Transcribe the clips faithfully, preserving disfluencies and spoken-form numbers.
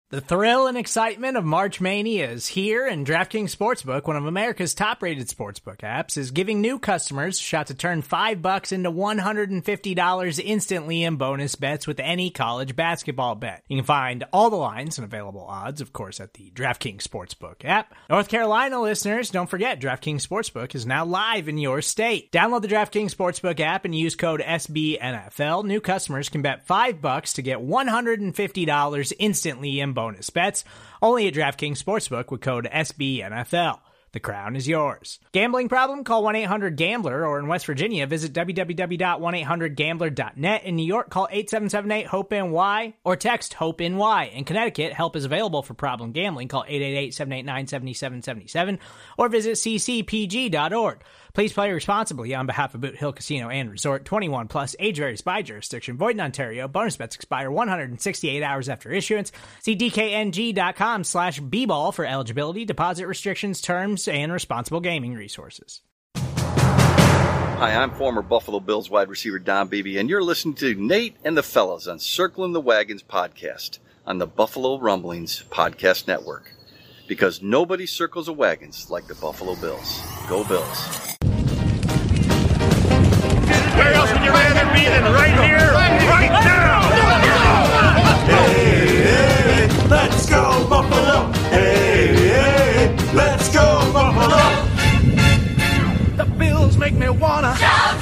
The thrill and excitement of March Mania is here, and DraftKings Sportsbook, one of America's top-rated sportsbook apps, is giving new customers a shot to turn five bucks into one hundred fifty dollars instantly in bonus bets with any college basketball bet. You can find all the lines and available odds, of course, at the DraftKings Sportsbook app. North Carolina listeners, don't forget, DraftKings Sportsbook is now live in your state. Download the DraftKings Sportsbook app and use code S B N F L. New customers can bet five bucks to get one hundred fifty dollars instantly in bonus bets, only at DraftKings Sportsbook with code S B N F L. The crown is yours. Gambling problem? Call one eight hundred gambler, or in West Virginia, visit w w w dot one eight hundred gambler dot net. In New York, call eight seven seven eight hope N Y or text HOPE-NY. In Connecticut, help is available for problem gambling. Call eight eight eight, seven eight nine, seven seven seven seven or visit c c p g dot org. Please play responsibly on behalf of Boot Hill Casino and Resort. twenty-one plus, age varies by jurisdiction. Void in Ontario. Bonus bets expire one hundred sixty-eight hours after issuance. See d k n g dot com slash b ball for eligibility, deposit restrictions, terms, and responsible gaming resources. Hi, I'm former Buffalo Bills wide receiver Don Beebe, and you're listening to Nate and the Fellas on Circling the Wagons podcast on the Buffalo Rumblings Podcast Network. Because nobody circles the wagons like the Buffalo Bills. Go Bills. Where else would you rather be than right here, right now? Hey, hey, let's go Buffalo. Hey, hey, let's go Buffalo. The Bills make me wanna shout.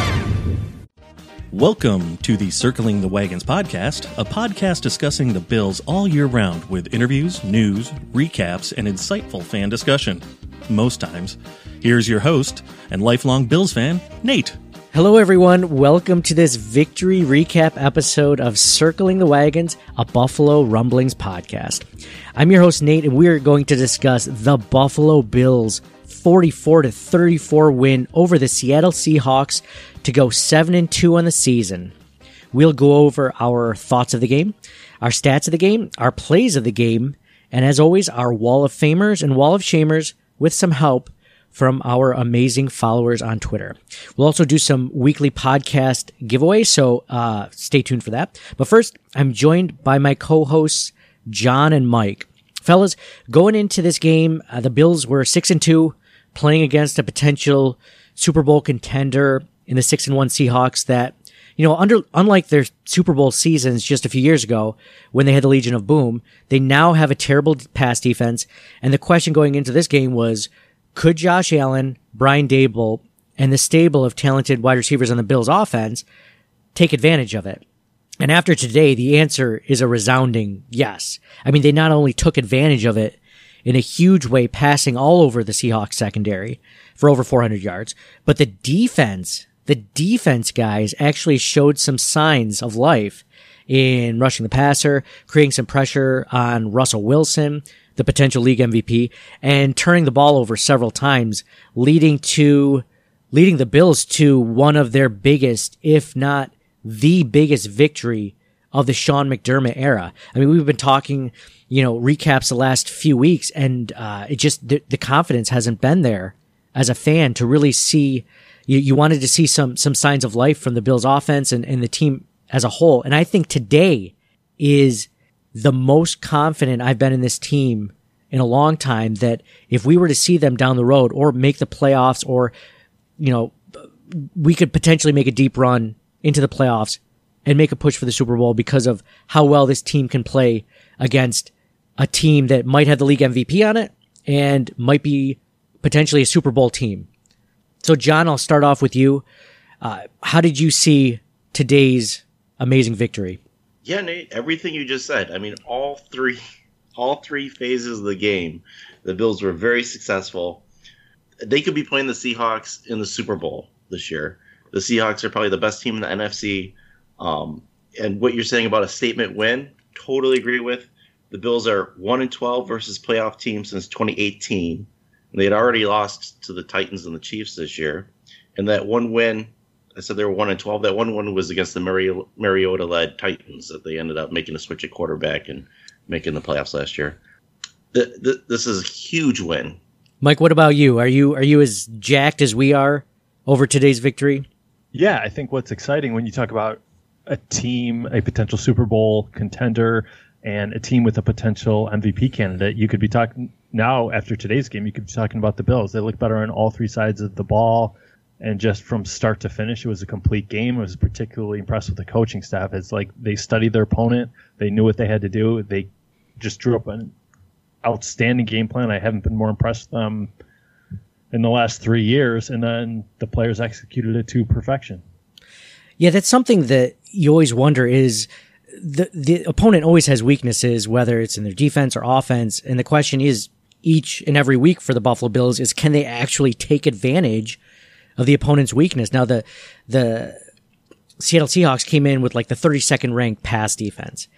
Welcome to the Circling the Wagons podcast, a podcast discussing the Bills all year round with interviews, news, recaps, and insightful fan discussion. Most times. Here's your host and lifelong Bills fan, Nate. Hello, everyone. Welcome to this victory recap episode of Circling the Wagons, a Buffalo Rumblings podcast. I'm your host, Nate, and we are going to discuss the Buffalo Bills' forty-four to thirty-four win over the Seattle Seahawks to go seven and two on the season. We'll go over our thoughts of the game, our stats of the game, our plays of the game, and as always, our Wall of Famers and Wall of Shamers with some help from our amazing followers on Twitter. We'll also do some weekly podcast giveaways, so uh, stay tuned for that. But first, I'm joined by my co-hosts, John and Mike. Fellas, going into this game, uh, the Bills were six and two, playing against a potential Super Bowl contender in the six and one Seahawks that, you know, under unlike their Super Bowl seasons just a few years ago when they had the Legion of Boom, they now have a terrible pass defense. And the question going into this game was, could Josh Allen, Brian Daboll, and the stable of talented wide receivers on the Bills offense take advantage of it? And after today, the answer is a resounding yes. I mean, they not only took advantage of it in a huge way, passing all over the Seahawks secondary for over four hundred yards, but the defense, the defense guys actually showed some signs of life in rushing the passer, creating some pressure on Russell Wilson, the potential league M V P, and turning the ball over several times, leading to, leading the Bills to one of their biggest, if not the biggest victory of the Sean McDermott era. I mean, we've been talking, you know, recaps the last few weeks, and uh, it just, the, the confidence hasn't been there as a fan to really see, you, you wanted to see some, some signs of life from the Bills offense and, and the team as a whole. And I think today is the most confident I've been in this team in a long time, that if we were to see them down the road or make the playoffs, or, you know, we could potentially make a deep run into the playoffs and make a push for the Super Bowl because of how well this team can play against a team that might have the league M V P on it and might be potentially a Super Bowl team. So, John, I'll start off with you. Uh, how did you see today's amazing victory? Yeah, Nate, everything you just said. I mean, all three, all three phases of the game, the Bills were very successful. They could be playing the Seahawks in the Super Bowl this year. The Seahawks are probably the best team in the N F C. Um, and what you're saying about a statement win, totally agree with. The Bills are one and twelve versus playoff teams since twenty eighteen. And they had already lost to the Titans and the Chiefs this year. And that one win, I said they were one and twelve. That one win was against the Mari- Mariota-led Titans that they ended up making a switch at quarterback and making the playoffs last year. The, the, this is a huge win. Mike, what about you? Are you are you as jacked as we are over today's victory? Yeah, I think what's exciting when you talk about a team, a potential Super Bowl contender, and a team with a potential M V P candidate. You could be talking now after today's game. You could be talking about the Bills. They look better on all three sides of the ball, and just from start to finish, it was a complete game. I was particularly impressed with the coaching staff. It's like they studied their opponent. They knew what they had to do. They just drew up an outstanding game plan. I haven't been more impressed with them in the last three years, and then the players executed it to perfection. Yeah, that's something that you always wonder is the the opponent always has weaknesses, whether it's in their defense or offense. And the question is each and every week for the Buffalo Bills is, can they actually take advantage of the opponent's weakness? Now, the the Seattle Seahawks came in with like the thirty-second ranked pass defense.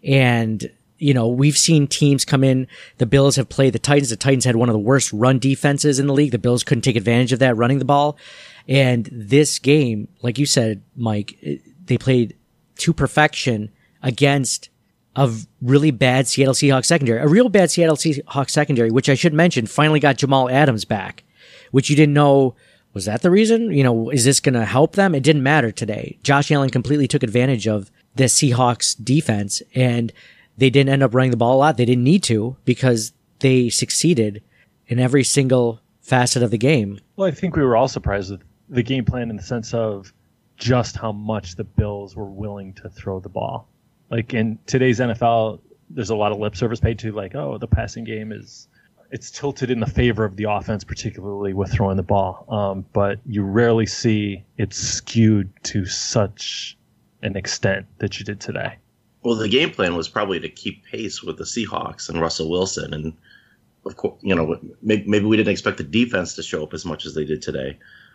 And, you know, we've seen teams come in. The Bills have played the Titans. The Titans had one of the worst run defenses in the league. The Bills couldn't take advantage of that running the ball. And this game, like you said, Mike, they played to perfection against a really bad Seattle Seahawks secondary. A real bad Seattle Seahawks secondary, which I should mention, finally got Jamal Adams back, which you didn't know. Was that the reason? You know, is this going to help them? It didn't matter today. Josh Allen completely took advantage of the Seahawks defense, and they didn't end up running the ball a lot. They didn't need to because they succeeded in every single facet of the game. Well, I think we were all surprised with the game plan in the sense of just how much the Bills were willing to throw the ball. Like in today's N F L, there's a lot of lip service paid to, like, oh, the passing game is, it's tilted in the favor of the offense, particularly with throwing the ball. Um, but you rarely see it skewed to such an extent that you did today. Well, the game plan was probably to keep pace with the Seahawks and Russell Wilson. And, of course, you know, maybe, maybe we didn't expect the defense to show up as much as they did today.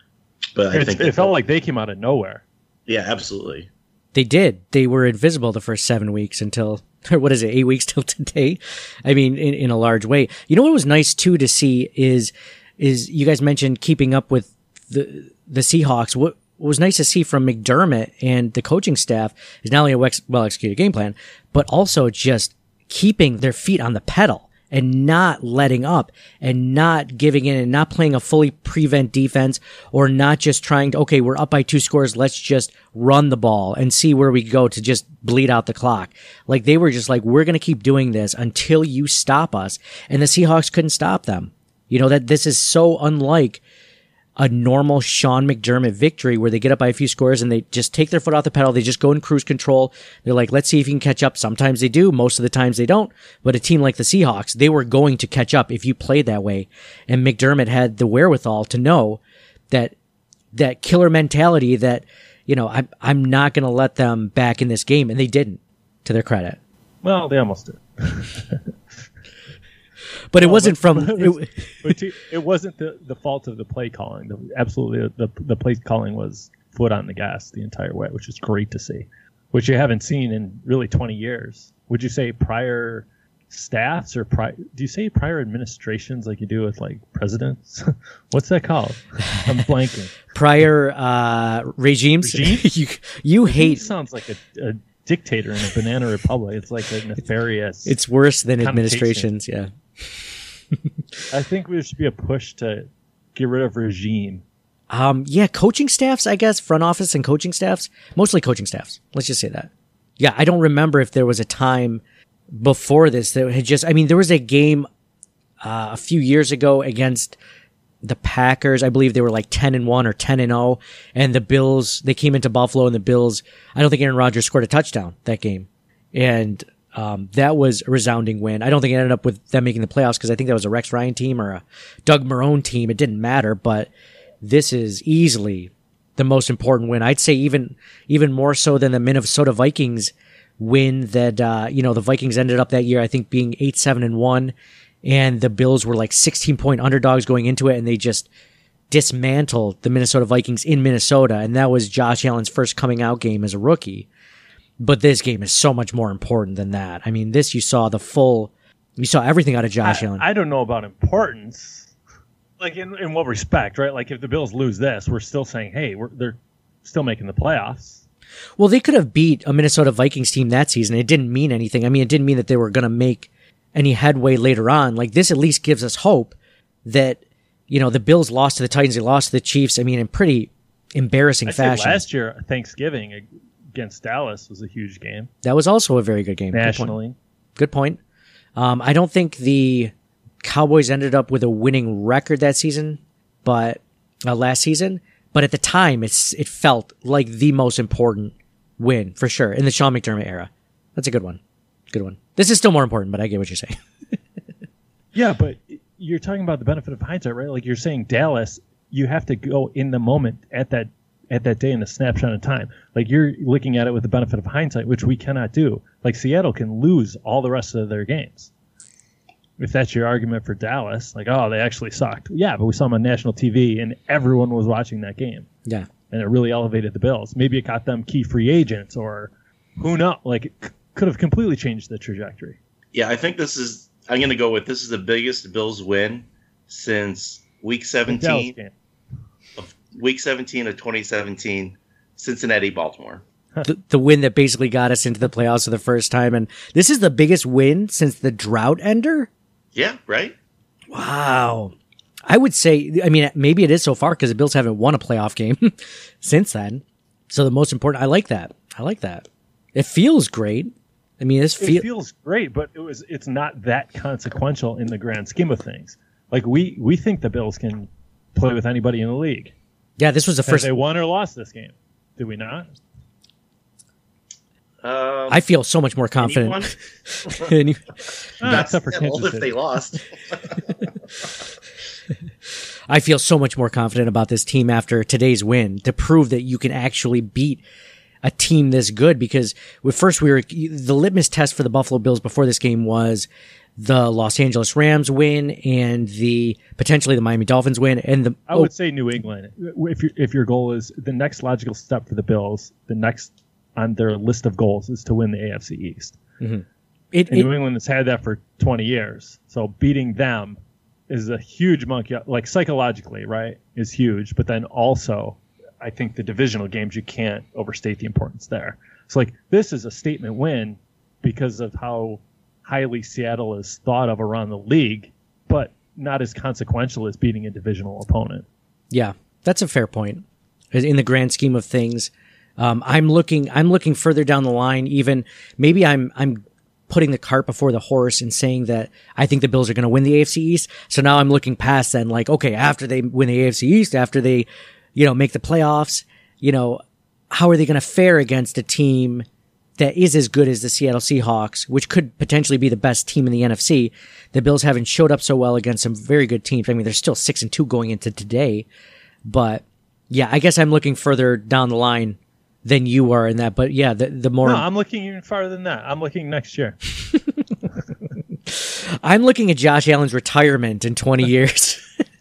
But I it's, think it felt like they came out of nowhere. Yeah, absolutely. They did. They were invisible the first seven weeks until, or what is it, eight weeks till today? I mean, in, in a large way. You know what was nice, too, to see is, is you guys mentioned keeping up with the the Seahawks. What, what was nice to see from McDermott and the coaching staff is not only a well-executed game plan, but also just keeping their feet on the pedal and not letting up and not giving in and not playing a fully prevent defense, or not just trying to, okay, we're up by two scores, let's just run the ball and see where we go to just bleed out the clock. Like, they were just like, we're going to keep doing this until you stop us. And the Seahawks couldn't stop them. You know, that this is so unlike a normal Sean McDermott victory where they get up by a few scores and they just take their foot off the pedal. They just go in cruise control. They're like, let's see if you can catch up. Sometimes they do. Most of the times they don't. But a team like the Seahawks, they were going to catch up if you played that way. And McDermott had the wherewithal to know that that killer mentality that, you know, I'm, I'm not going to let them back in this game. And they didn't, to their credit. Well, they almost did. But it well, wasn't but, from. It, but it wasn't the, the fault of the play calling. The, absolutely, the the play calling was foot on the gas the entire way, which is great to see, which you haven't seen in really twenty years. Would you say prior staffs or prior? Do you say prior administrations like you do with like presidents? What's that called? I'm blanking. Prior uh, regimes. Regimes? you you Regime hate. sounds like a. a dictator in a banana republic. It's like a nefarious. It's worse than administrations. Yeah. I think there should be a push to get rid of regime. Um, yeah, coaching staffs, I guess, front office and coaching staffs, mostly coaching staffs. Let's just say that. Yeah, I don't remember if there was a time before this that had just, I mean, there was a game uh, a few years ago against the Packers. I believe they were like ten and one or ten and oh, and the Bills, they came into Buffalo and the Bills, I don't think Aaron Rodgers scored a touchdown that game. And Um, that was a resounding win. I don't think it ended up with them making the playoffs because I think that was a Rex Ryan team or a Doug Marrone team. It didn't matter, but this is easily the most important win. I'd say even even more so than the Minnesota Vikings win that, uh, you know, the Vikings ended up that year, I think, being eight seven and one, and the Bills were like sixteen-point underdogs going into it, and they just dismantled the Minnesota Vikings in Minnesota, and that was Josh Allen's first coming-out game as a rookie. But this game is so much more important than that. I mean, this, you saw the full, you saw everything out of Josh I, Allen. I don't know about importance. Like, in, in what respect, right? Like, if the Bills lose this, we're still saying, hey, we're, they're still making the playoffs. Well, they could have beat a Minnesota Vikings team that season. It didn't mean anything. I mean, it didn't mean that they were going to make any headway later on. Like, this at least gives us hope that, you know, the Bills lost to the Titans, they lost to the Chiefs, I mean, in pretty embarrassing I'd fashion. say last year, Thanksgiving against Dallas was a huge game. That was also a very good game. Nationally. Good point. Um, I don't think the Cowboys ended up with a winning record that season, but uh, last season. But at the time, it's it felt like the most important win for sure in the Sean McDermott era. That's a good one. Good one. This is still more important, but I get what you're saying. Yeah, but you're talking about the benefit of hindsight, right? Like you're saying Dallas, you have to go in the moment at that at that day in a snapshot of time. Like you're looking at it with the benefit of hindsight, which we cannot do. Like Seattle can lose all the rest of their games. If that's your argument for Dallas, like, oh, they actually sucked. Yeah, but we saw them on national T V and everyone was watching that game. Yeah. And it really elevated the Bills. Maybe it got them key free agents or who knows? Like it c- could have completely changed the trajectory. Yeah, I think this is, I'm going to go with this is the biggest Bills win since week seventeen. Of week seventeen of twenty seventeen, Cincinnati, Baltimore. The, the win that basically got us into the playoffs for the first time. And this is the biggest win since the drought ender? Yeah, right? Wow. I would say, I mean, maybe it is so far because the Bills haven't won a playoff game since then. So the most important, I like that. I like that. It feels great. I mean, this feel- it feels great, but it was it's not that consequential in the grand scheme of things. Like we we think the Bills can play with anybody in the league. Yeah, this was the Have first. they won or lost this game? Did we not? Um, I feel so much more confident. Any- Ah, except for yeah, Kansas well, if City. they lost. I feel so much more confident about this team after today's win to prove that you can actually beat a team this good. Because with first we were the litmus test for the Buffalo Bills before this game was the Los Angeles Rams win and the potentially the Miami Dolphins win and the I would say New England. If your if your goal is the next logical step for the Bills, the next on their list of goals is to win the A F C East. Mm-hmm. It, and it, New England has had that for twenty years. So beating them is a huge monkey, like psychologically, right, is huge. But then also, I think the divisional games, you can't overstate the importance there. So like this is a statement win because of how highly Seattle is thought of around the league, but not as consequential as beating a divisional opponent. Yeah, that's a fair point. In the grand scheme of things, um, I'm looking. I'm looking further down the line. Even maybe I'm. I'm putting the cart before the horse and saying that I think the Bills are going to win the A F C East. So now I'm looking past then, like, okay, after they win the A F C East, after they, you know, make the playoffs, you know, how are they going to fare against a team that is as good as the Seattle Seahawks, which could potentially be the best team in the N F C? The Bills haven't showed up so well against some very good teams. I mean, they're still six and two going into today, but yeah, I guess I'm looking further down the line than you are in that. But yeah, the, the more No, I'm looking even farther than that. I'm looking next year. I'm looking at Josh Allen's retirement in twenty years.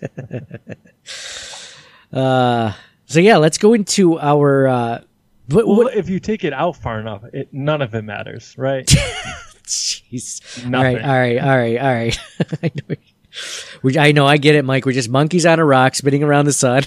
uh, so yeah, let's go into our. Uh, what, Well, what, if you take it out far enough, it, none of it matters, right? Jeez. Nothing. All right, all right, all right, all right. I know, we, I know, I get it, Mike. We're just monkeys on a rock spinning around the sun.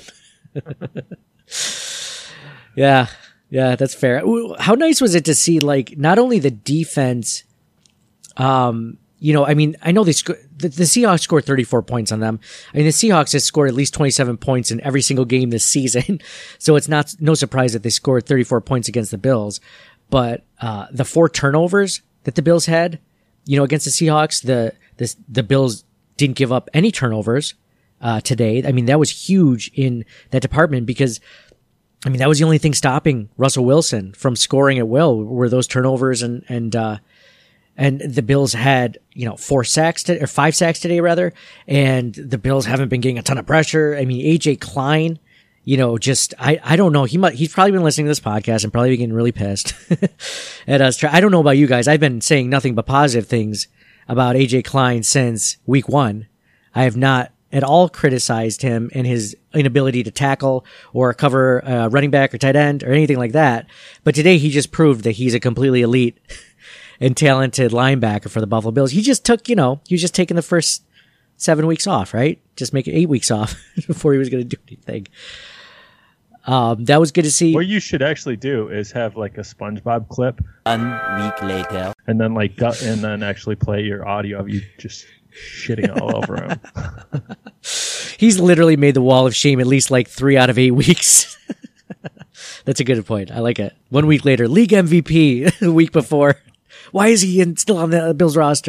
Yeah, yeah, that's fair. How nice was it to see, like, not only the defense, um, you know, I mean, I know they sc- the, the Seahawks scored thirty-four points on them. I mean, the Seahawks has scored at least twenty-seven points in every single game this season. So it's not, no surprise that they scored thirty-four points against the Bills. But, uh, the four turnovers that the Bills had, you know, against the Seahawks, the, the, the Bills didn't give up any turnovers, uh, today. I mean, that was huge in that department because, I mean, that was the only thing stopping Russell Wilson from scoring at will were those turnovers and, and, uh, and the Bills had, you know, four sacks to, or five sacks today rather. And the Bills haven't been getting a ton of pressure. I mean, A J Klein, you know, just, I, I don't know. He might, he's probably been listening to this podcast and probably getting really pissed at us. I don't know about you guys. I've been saying nothing but positive things about A J Klein since week one. I have not at all criticized him and his inability to tackle or cover a running back or tight end or anything like that. But today he just proved that he's a completely elite and talented linebacker for the Buffalo Bills. He just took, you know, he was just taking the first seven weeks off, right? Just make it eight weeks off before he was going to do anything. Um, that was good to see. What you should actually do is have like a SpongeBob clip. One week later. And then like, gut, and then actually play your audio of you just shitting all over him. He's literally made the wall of shame at least like three out of eight weeks. That's a good point. I like it. One week later, league M V P the week before. Why is he in, still on the Bills roster?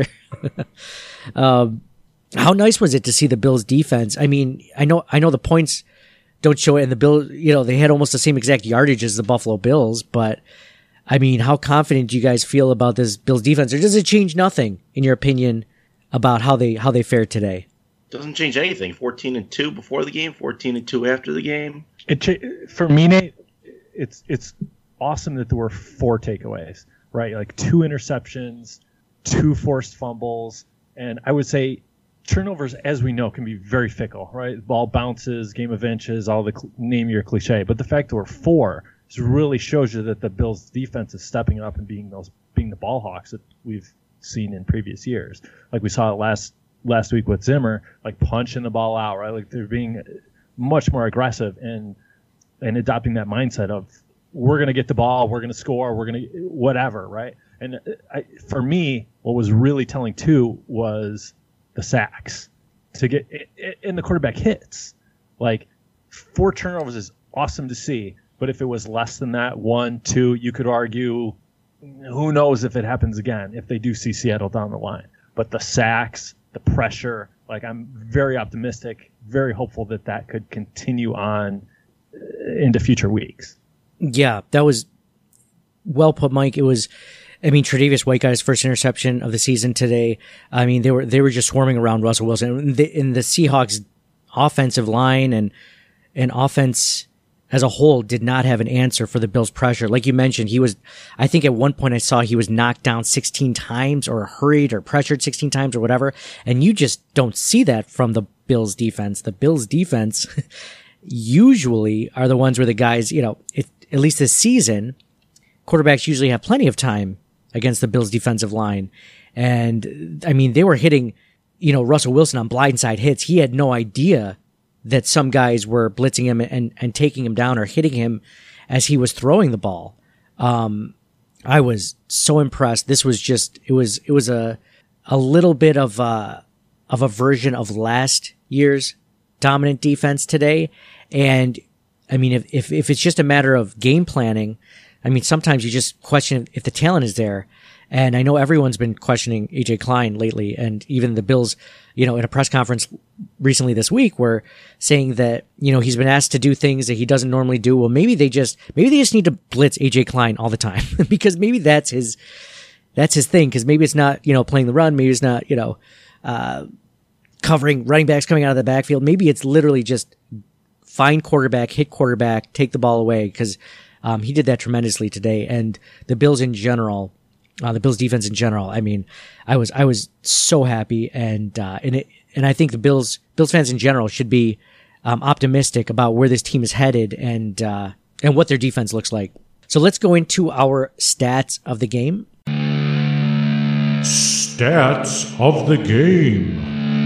um, how nice was it to see the Bills defense? I mean, I know, I know the points don't show it, and the Bills, you know, they had almost the same exact yardage as the Buffalo Bills, but I mean, how confident do you guys feel about this Bills defense, or does it change nothing in your opinion about how they how they fared today? Doesn't change anything. Fourteen and two before the game, fourteen and two after the game. It for me, Nate, it's it's awesome that there were four takeaways, right? Like two interceptions, two forced fumbles, and I would say turnovers, as we know, can be very fickle, right? The ball bounces, game of inches, all the cl- name your cliche. But the fact there were four really shows you that the Bills' defense is stepping up and being those being the ball hawks that we've seen in previous years. Like we saw it last last week with Zimmer, like punching the ball out, right? Like they're being much more aggressive and and adopting that mindset of we're going to get the ball, we're going to score, we're going to whatever, right? And I, for me, what was really telling too was the sacks to get in the quarterback hits. Like four turnovers is awesome to see, but if it was less than that, one, two, you could argue, who knows if it happens again, if they do see Seattle down the line. But the sacks, the pressure, like I'm very optimistic, very hopeful that that could continue on into future weeks. Yeah, that was well put, Mike. It was, I mean, Tre'Davious White got his first interception of the season today. I mean, they were they were just swarming around Russell Wilson. The, in the Seahawks offensive line and and offense as a whole did not have an answer for the Bills' pressure. Like you mentioned, he was, I think at one point I saw he was knocked down sixteen times or hurried or pressured sixteen times or whatever. And you just don't see that from the Bills' defense. The Bills' defense usually are the ones where the guys, you know, it, at least this season, quarterbacks usually have plenty of time against the Bills' defensive line. And I mean, they were hitting, you know, Russell Wilson on blindside hits. He had no idea that some guys were blitzing him and, and taking him down or hitting him as he was throwing the ball. Um, I was so impressed. This was just, it was, it was a, a little bit of a, of a version of last year's dominant defense today. And I mean, if, if, if it's just a matter of game planning, I mean, sometimes you just question if the talent is there. And I know everyone's been questioning A J Klein lately, and even the Bills, you know, in a press conference recently this week were saying that, you know, he's been asked to do things that he doesn't normally do. Well, maybe they just, maybe they just need to blitz A J Klein all the time because maybe that's his, that's his thing. Cause maybe it's not, you know, playing the run. Maybe it's not, you know, uh, covering running backs coming out of the backfield. Maybe it's literally just find quarterback, hit quarterback, take the ball away. Cause, um, he did that tremendously today. And the Bills in general, Uh, the Bills defense in general. I mean, I was, I was so happy. And, uh, and it, and I think the Bills, Bills fans in general should be, um, optimistic about where this team is headed and, uh, and what their defense looks like. So let's go into our stats of the game. Stats of the game.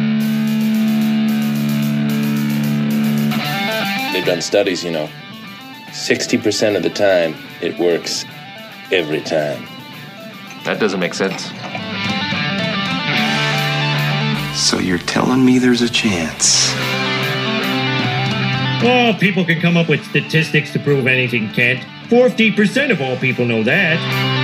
They've done studies, you know. sixty percent of the time, it works every time. That doesn't make sense. So you're telling me there's a chance? Oh, people can come up with statistics to prove anything, Kent. forty percent of all people know that.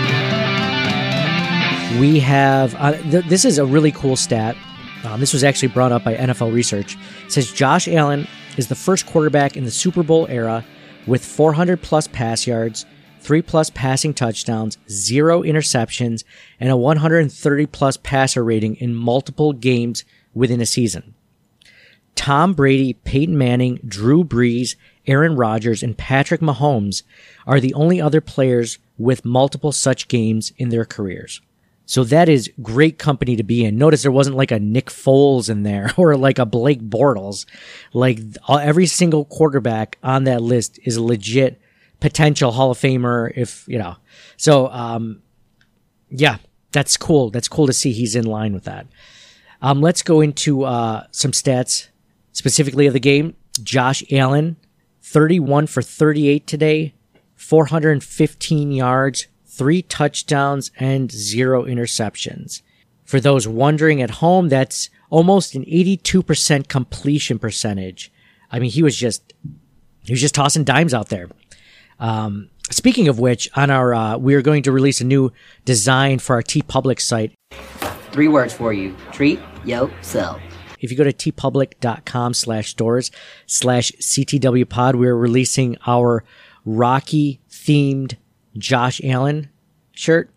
We have, uh, th- this is a really cool stat. Um, this was actually brought up by N F L Research. It says Josh Allen is the first quarterback in the Super Bowl era with four hundred plus pass yards, three plus passing touchdowns, zero interceptions, and a one hundred thirty plus passer rating in multiple games within a season. Tom Brady, Peyton Manning, Drew Brees, Aaron Rodgers, and Patrick Mahomes are the only other players with multiple such games in their careers. So that is great company to be in. Notice there wasn't like a Nick Foles in there or like a Blake Bortles. Like every single quarterback on that list is a legit potential Hall of Famer if, you know. So, um, yeah, that's cool. That's cool to see he's in line with that. Um, let's go into, uh, some stats specifically of the game. Josh Allen, thirty-one for thirty-eight today, four hundred fifteen yards, three touchdowns, and zero interceptions. For those wondering at home, that's almost an eighty-two percent completion percentage. I mean, he was just, he was just tossing dimes out there. Um, Speaking of which, on our uh, we are going to release a new design for our TeePublic site. Three words for you. Treat yourself. If you go to tpublic.com slash stores slash CTW pod, we're releasing our Rocky themed Josh Allen shirt.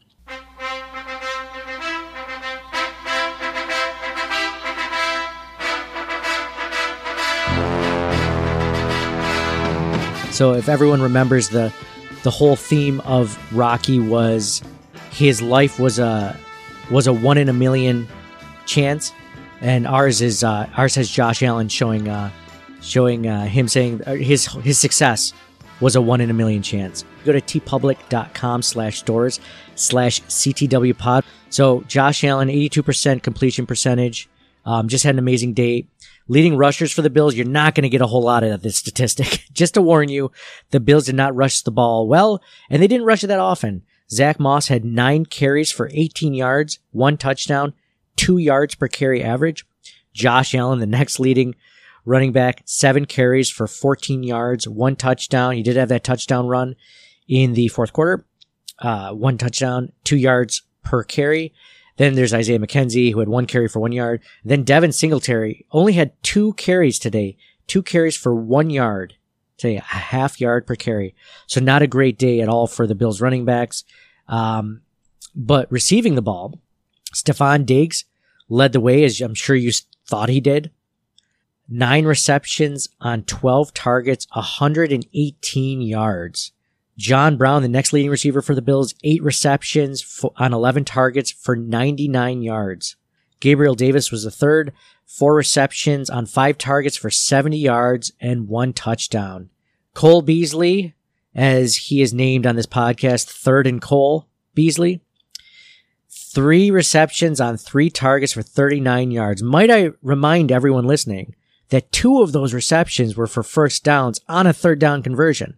So if everyone remembers, the the whole theme of Rocky was his life was a was a one in a million chance, and ours is uh, ours has Josh Allen showing uh, showing uh, him saying his his success was a one in a million chance. Go to tpublic.com slash stores slash CTW pod. So Josh Allen, eighty-two percent completion percentage, um, just had an amazing day. Leading rushers for the Bills, you're not going to get a whole lot of this statistic. Just to warn you, the Bills did not rush the ball well, and they didn't rush it that often. Zach Moss had nine carries for eighteen yards, one touchdown, two yards per carry average. Josh Allen, the next leading running back, seven carries for fourteen yards, one touchdown. He did have that touchdown run in the fourth quarter. Uh, one touchdown, two yards per carry. Then there's Isaiah McKenzie, who had one carry for one yard. Then Devin Singletary only had two carries today, two carries for one yard. Today, a half yard per carry. So not a great day at all for the Bills running backs. Um, but receiving the ball, Stephon Diggs led the way, as I'm sure you thought he did. Nine receptions on twelve targets, one hundred eighteen yards. John Brown, the next leading receiver for the Bills, eight receptions for, on eleven targets for ninety-nine yards. Gabriel Davis was the third, four receptions on five targets for seventy yards and one touchdown. Cole Beasley, as he is named on this podcast, third and Cole Beasley, three receptions on three targets for thirty-nine yards. Might I remind everyone listening that two of those receptions were for first downs on a third down conversion.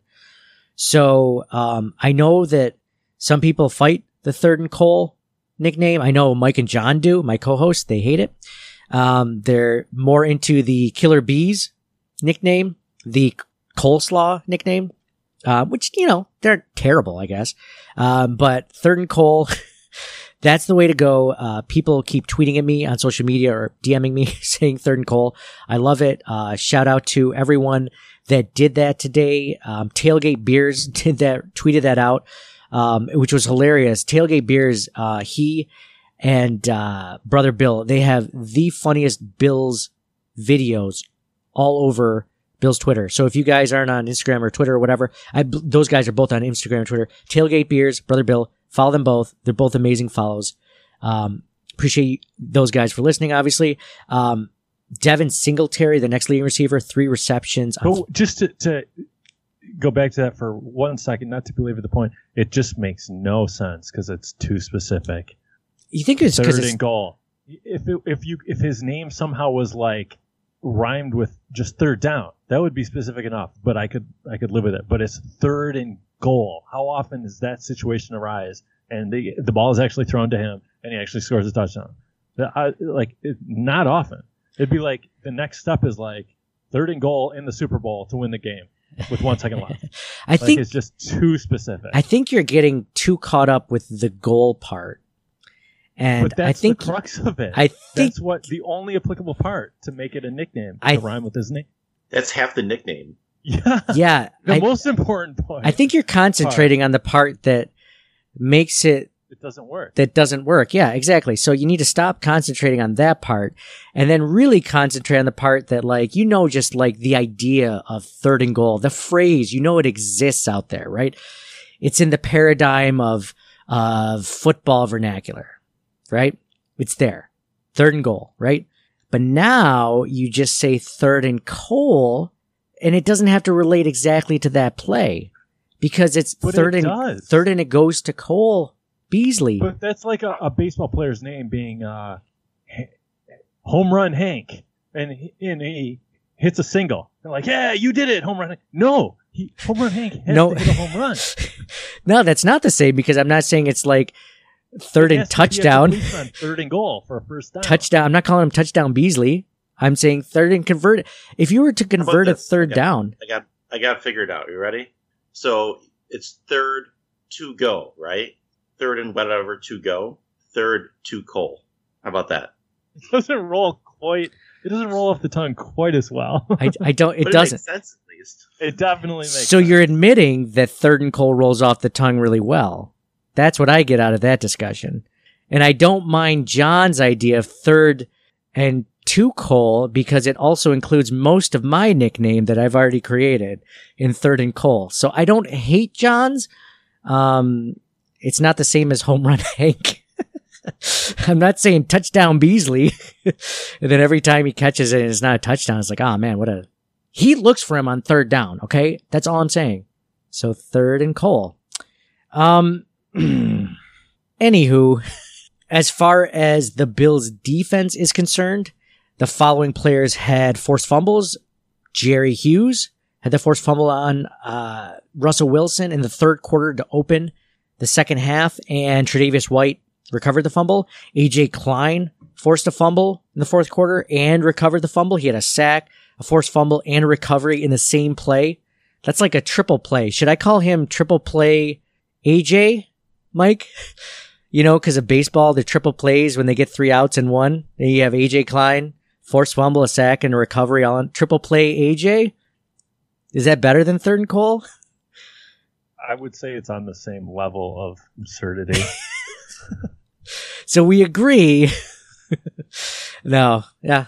So, um, I know that some people fight the third and Cole nickname. I know Mike and John do, my co-hosts, they hate it. Um, they're more into the Killer Bees nickname, the Coleslaw nickname, uh, which, you know, they're terrible, I guess. Um, but third and Cole, that's the way to go. Uh, people keep tweeting at me on social media or DMing me saying third and Cole. I love it. Uh, shout out to everyone that did that today. Um, Tailgate Beers did that, tweeted that out, um, which was hilarious. Tailgate Beers, uh, he and, uh, Brother Bill, they have the funniest Bills videos all over Bill's Twitter. So if you guys aren't on Instagram or Twitter or whatever, I, those guys are both on Instagram and Twitter. Tailgate Beers, Brother Bill, follow them both. They're both amazing follows. Um, appreciate those guys for listening, obviously. Um, Devin Singletary, the next leading receiver, three receptions. Oh, just to, to go back to that for one second, not to belabor the point, it just makes no sense because it's too specific. You think it's third it's... and goal? If it, if you if his name somehow was like rhymed with just third down, that would be specific enough. But I could I could live with it. But it's third and goal. How often does that situation arise? And the the ball is actually thrown to him, and he actually scores a touchdown. I, like it, not often. It'd be like the next step is like third and goal in the Super Bowl to win the game with one second left. I like think it's just too specific. I think you're getting too caught up with the goal part, and but that's I think the crux of it. I think that's what the only applicable part to make it a nickname I, to rhyme with his name. That's half the nickname. Yeah, yeah. the I, most important point. I think you're concentrating part. on the part that makes it. It doesn't work. That doesn't work. Yeah, exactly. So you need to stop concentrating on that part and then really concentrate on the part that, like, you know, just like the idea of third and goal, the phrase, you know, it exists out there, right? It's in the paradigm of, of football vernacular, right? It's there. Third and goal, right? But now you just say third and Cole and it doesn't have to relate exactly to that play because it's but third it and does. third and it goes to Cole Beasley. But that's like a, a baseball player's name being uh, Home Run Hank, and he, and he hits a single. They're like, yeah, you did it, Home Run Hank. No, he, Home Run Hank has no. to hit a home run. No, that's not the same because I'm not saying it's like third and touchdown. Third and goal for a first down. Touchdown. I'm not calling him touchdown Beasley. I'm saying third and convert. If you were to convert a third I got, down. I got I got it figured out. You ready? So it's third to go, right? Third and whatever to go. Third to Cole. How about that? It doesn't roll quite. It doesn't roll off the tongue quite as well. I, I don't. It but doesn't. It makes sense at least. It definitely makes. So sense. you're admitting that third and Cole rolls off the tongue really well. That's what I get out of that discussion. And I don't mind John's idea of third and to Cole because it also includes most of my nickname that I've already created in third and Cole. So I don't hate John's. Um, it's not the same as home run Hank. I'm not saying touchdown Beasley. And then every time he catches it and it's not a touchdown, it's like, oh man, what a... He looks for him on third down, okay? That's all I'm saying. So third and Cole. Um, anywho, as far as the Bills' defense is concerned, the following players had forced fumbles. Jerry Hughes had the forced fumble on uh, Russell Wilson in the third quarter to open the second half, and Tre'Davious White recovered the fumble. A J Klein forced a fumble in the fourth quarter and recovered the fumble. He had a sack, a forced fumble, and a recovery in the same play. That's like a triple play. Should I call him triple play A J, Mike? You know, because of baseball, the triple plays when they get three outs in one. Then you have A J Klein, forced fumble, a sack, and a recovery all in triple play A J. Is that better than third and Cole? I would say it's on the same level of absurdity. So we agree. No, yeah.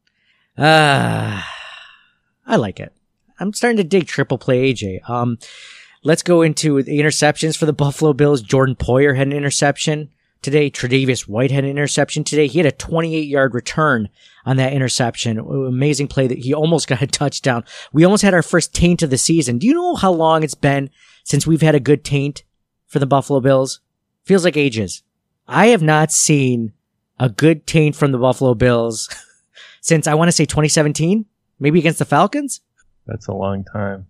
Uh, I like it. I'm starting to dig triple play A J. Um, let's go into the interceptions for the Buffalo Bills. Jordan Poyer had an interception today. Tre'Davious White had an interception today. He had a twenty-eight yard return on that interception. Amazing play that he almost got a touchdown. We almost had our first taint of the season. Do you know how long it's been since we've had a good taint for the Buffalo Bills? Feels like ages. I have not seen a good taint from the Buffalo Bills since, I want to say, twenty seventeen, maybe against the Falcons. That's a long time.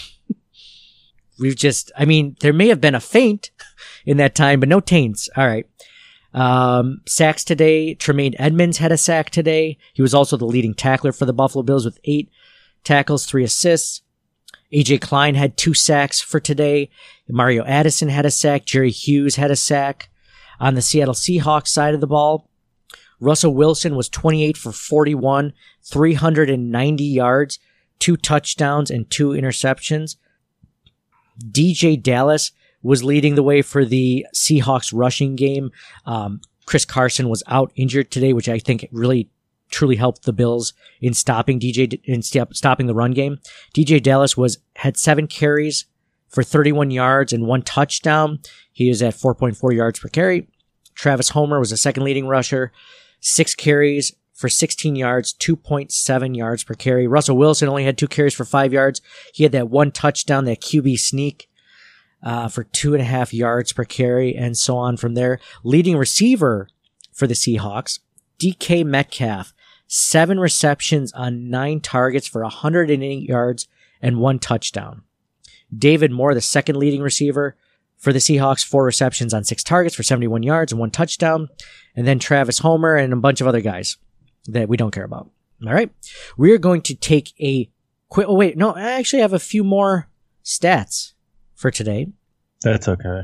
We've just, I mean, there may have been a feint in that time, but no taints. All right. Um, sacks today. Tremaine Edmonds had a sack today. He was also the leading tackler for the Buffalo Bills with eight tackles, three assists. A J Klein had two sacks for today. Mario Addison had a sack. Jerry Hughes had a sack. On the Seattle Seahawks side of the ball, Russell Wilson was twenty-eight for forty-one, three hundred ninety yards, two touchdowns, and two interceptions. D J Dallas was leading the way for the Seahawks rushing game. Um, Chris Carson was out injured today, which I think really truly helped the Bills in stopping D J in st- stopping the run game. D J Dallas was had seven carries for thirty-one yards and one touchdown. He is at four point four yards per carry. Travis Homer was the second leading rusher, six carries for sixteen yards, two point seven yards per carry. Russell Wilson only had two carries for five yards. He had that one touchdown, that Q B sneak, uh, for two and a half yards per carry, and so on from there. Leading receiver for the Seahawks, D K Metcalf, seven receptions on nine targets for one hundred eight yards and one touchdown. David Moore, the second leading receiver for the Seahawks, four receptions on six targets for seventy-one yards and one touchdown. And then Travis Homer and a bunch of other guys that we don't care about. All right. We are going to take a quick, oh wait, no, I actually have a few more stats for today. That's okay.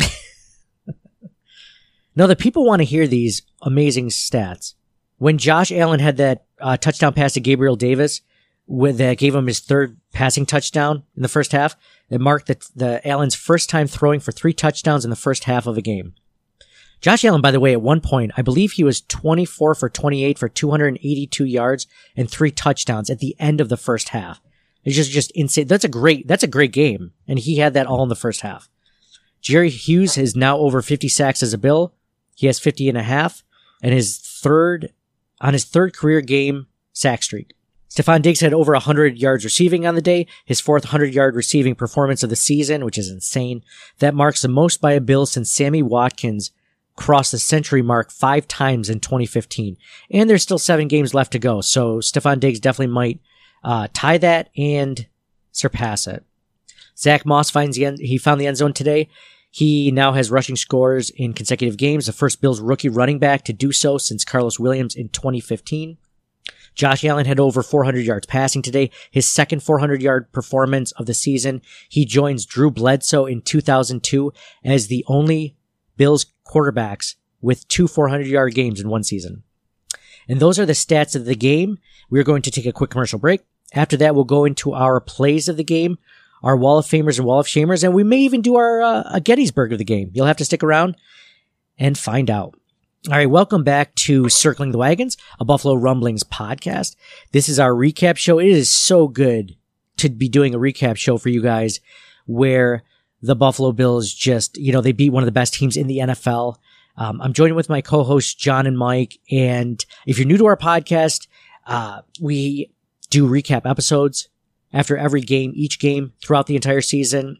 No, the people want to hear these amazing stats. When Josh Allen had that uh, touchdown pass to Gabriel Davis, with that gave him his third passing touchdown in the first half, it marked the, the Allen's first time throwing for three touchdowns in the first half of a game. Josh Allen, by the way, at one point, I believe he was twenty-four for twenty-eight for two hundred eighty-two yards and three touchdowns at the end of the first half. It's just, just insane. That's a great, that's a great game. And he had that all in the first half. Jerry Hughes is now over fifty sacks as a Bill. He has fifty and a half, and his third, on his third career game sack streak. Stephon Diggs had over one hundred yards receiving on the day, his fourth one hundred yard receiving performance of the season, which is insane. That marks the most by a Bill since Sammy Watkins crossed the century mark five times in twenty fifteen. And there's still seven games left to go, so Stephon Diggs definitely might uh, tie that and surpass it. Zach Moss finds the end, he found the end zone today. He now has rushing scores in consecutive games, the first Bills rookie running back to do so since Carlos Williams in twenty fifteen. Josh Allen had over four hundred yards passing today, his second four hundred yard performance of the season. He joins Drew Bledsoe in two thousand two as the only Bills quarterbacks with two four hundred yard games in one season. And those are the stats of the game. We're going to take a quick commercial break. After that, we'll go into our plays of the game, our Wall of Famers and Wall of Shamers, and we may even do our uh, a Gettysburg of the game. You'll have to stick around and find out. All right, welcome back to Circling the Wagons, a Buffalo Rumblings podcast. This is our recap show. It is so good to be doing a recap show for you guys where the Buffalo Bills just, you know, they beat one of the best teams in the N F L. Um, I'm joined with my co-hosts, John and Mike. And if you're new to our podcast, uh, we do recap episodes after every game, each game throughout the entire season.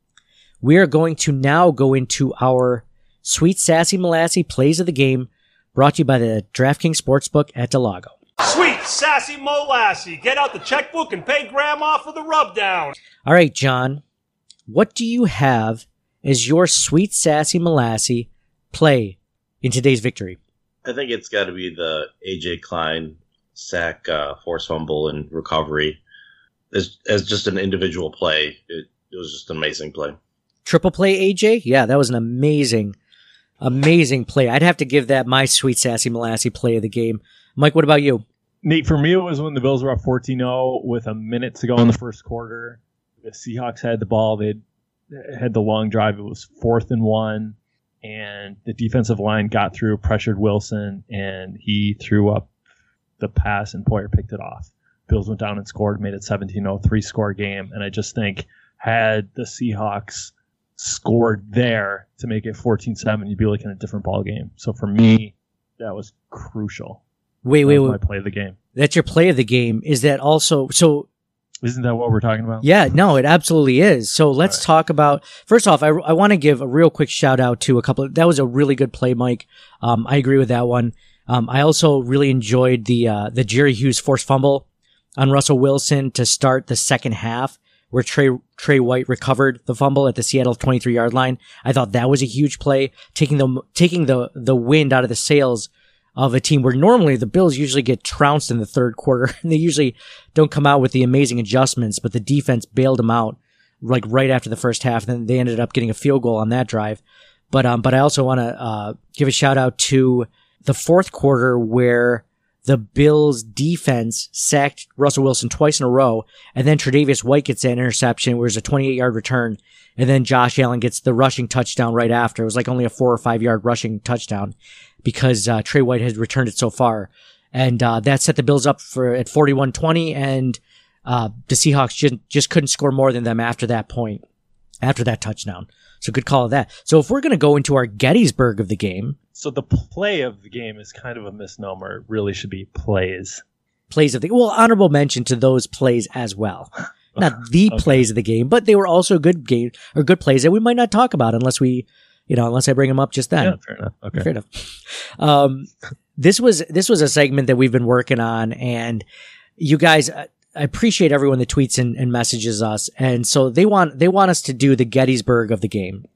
We are going to now go into our Sweet Sassy Molassy plays of the game, brought to you by the DraftKings Sportsbook at Del Lago. Sweet Sassy Molassy, get out the checkbook and pay Grandma for the rubdown. All right, John, what do you have as your Sweet Sassy Molassy play in today's victory? I think it's got to be the A J Klein sack, uh, force fumble, and recovery. As, as just an individual play, it, it was just an amazing play. Triple play A J? Yeah, that was an amazing, amazing play. I'd have to give that my Sweet Sassy Molassy play of the game. Mike, what about you? Nate, for me, it was when the Bills were up fourteen oh with a minute to go in the first quarter. The Seahawks had the ball. They had the long drive. It was fourth and one, and the defensive line got through, pressured Wilson, and he threw up the pass, and Poyer picked it off. Bills went down and scored, made it seventeen oh, three-score game. And I just think had the Seahawks scored there to make it fourteen seven, you'd be looking at a different ball game. So for me, that was crucial. Wait, that wait, was wait. my play of the game. That's your play of the game. Is that also... so? Isn't that what we're talking about? Yeah, no, it absolutely is. So let's right. talk about... First off, I, I want to give a real quick shout-out to a couple... Of, that was a really good play, Mike. Um, I agree with that one. Um, I also really enjoyed the uh, the Jerry Hughes forced fumble on Russell Wilson to start the second half, where Trey Trey White recovered the fumble at the Seattle twenty-three yard line. I thought that was a huge play, taking the taking the the wind out of the sails of a team where normally the Bills usually get trounced in the third quarter, and they usually don't come out with the amazing adjustments, but the defense bailed them out like right after the first half, and then they ended up getting a field goal on that drive. But um, but I also want to uh, give a shout out to the fourth quarter where the Bills defense sacked Russell Wilson twice in a row, and then Tre'Davious White gets an interception where it's a twenty-eight yard return, and then Josh Allen gets the rushing touchdown right after. It was like only a four or five yard rushing touchdown because uh, Trey White had returned it so far. And uh, that set the Bills up for at forty-one twenty, and uh, the Seahawks just, just couldn't score more than them after that point, after that touchdown. So good call of that. So if we're going to go into our Gettysburg of the game... So the play of the game is kind of a misnomer. It really should be plays. Plays of the well, honorable mention to those plays as well. Not the okay. plays of the game, but they were also good game or good plays that we might not talk about unless we, you know, unless I bring them up just then. Yeah, fair enough. Okay, fair enough. Um, this was this was a segment that we've been working on, and you guys, I appreciate everyone that tweets and, and messages us, and so they want they want us to do the Gettysburg of the game.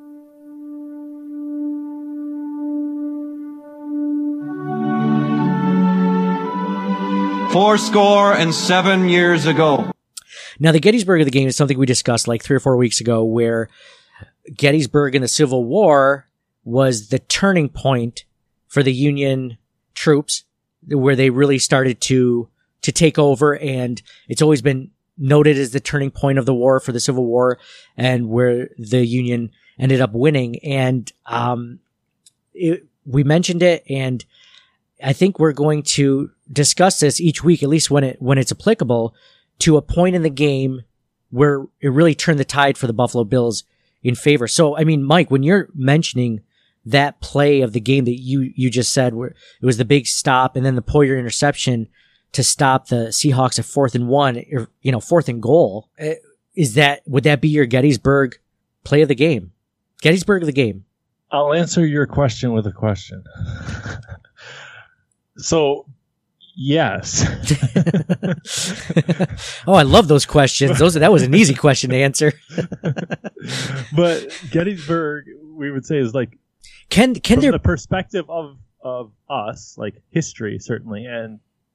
Four score and seven years ago. Now, the Gettysburg of the game is something we discussed like three or four weeks ago, where Gettysburg in the Civil War was the turning point for the Union troops, where they really started to to take over, and it's always been noted as the turning point of the war for the Civil War, and where the Union ended up winning. And um, it, we mentioned it, and I think we're going to discuss this each week, at least when it when it's applicable, to a point in the game where it really turned the tide for the Buffalo Bills in favor. So, I mean, Mike, when you're mentioning that play of the game that you you just said, where it was the big stop and then the Poyer interception to stop the Seahawks at fourth and one, or, you know, fourth and goal, is that would that be your Gettysburg play of the game? Gettysburg of the game. I'll answer your question with a question. So, yes. Oh, I love those questions. Those that was an easy question to answer. But Gettysburg, we would say, is like can can from there the perspective of of us, like history certainly, and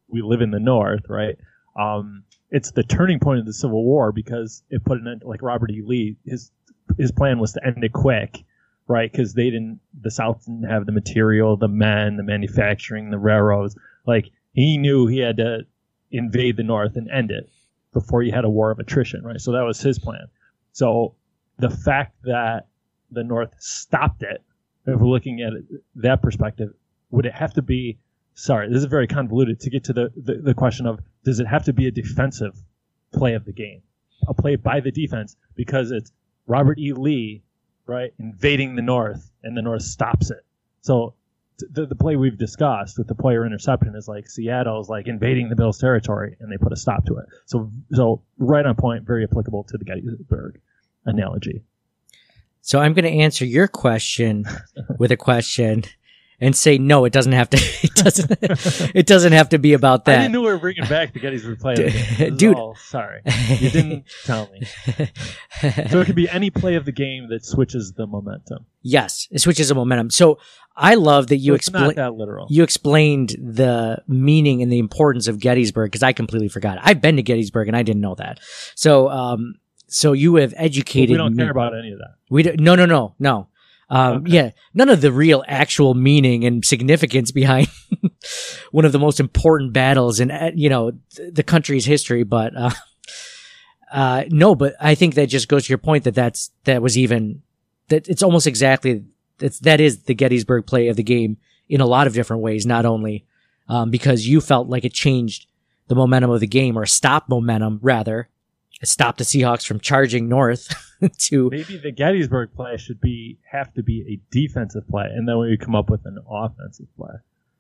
we live in the North, right? Um, it's the turning point of the Civil War because it put an end, like Robert E. Lee, his his plan was to end it quick, right? Because they didn't, the South didn't have the material, the men, the manufacturing, the railroads. Like, he knew he had to invade the North and end it before you had a war of attrition, right? So that was his plan. So the fact that the North stopped it, if we're looking at it, that perspective, would it have to be, sorry, this is very convoluted, to get to the, the, the question of, does it have to be a defensive play of the game? A play by the defense, because it's Robert E. Lee, right, invading the North, and the North stops it. So the, the play we've discussed with the player interception is like Seattle's like invading the Bills' territory, and they put a stop to it. So, so right on point, very applicable to the Gettysburg analogy. So I'm going to answer your question with a question and say no. It doesn't have to. It doesn't. It doesn't have to be about that. I didn't know we were bringing back the Gettysburg play. Of the game. Dude, all, sorry, you didn't tell me. So it could be any play of the game that switches the momentum. Yes, it switches the momentum. So I love that you so it's explained. Not that literal. You explained the meaning and the importance of Gettysburg because I completely forgot. I've been to Gettysburg and I didn't know that. So, um, so you have educated. Well, we don't me. care about any of that. We don't, no, no, no, no. Um, okay. Yeah, none of the real actual meaning and significance behind one of the most important battles in, you know, the country's history. But, uh, uh, no, but I think that just goes to your point that that's, that was even, that it's almost exactly, that's, that is the Gettysburg play of the game in a lot of different ways, not only, um, because you felt like it changed the momentum of the game or stopped momentum rather. It stopped the Seahawks from charging north to maybe the Gettysburg play should be have to be a defensive play, and then we come up with an offensive play.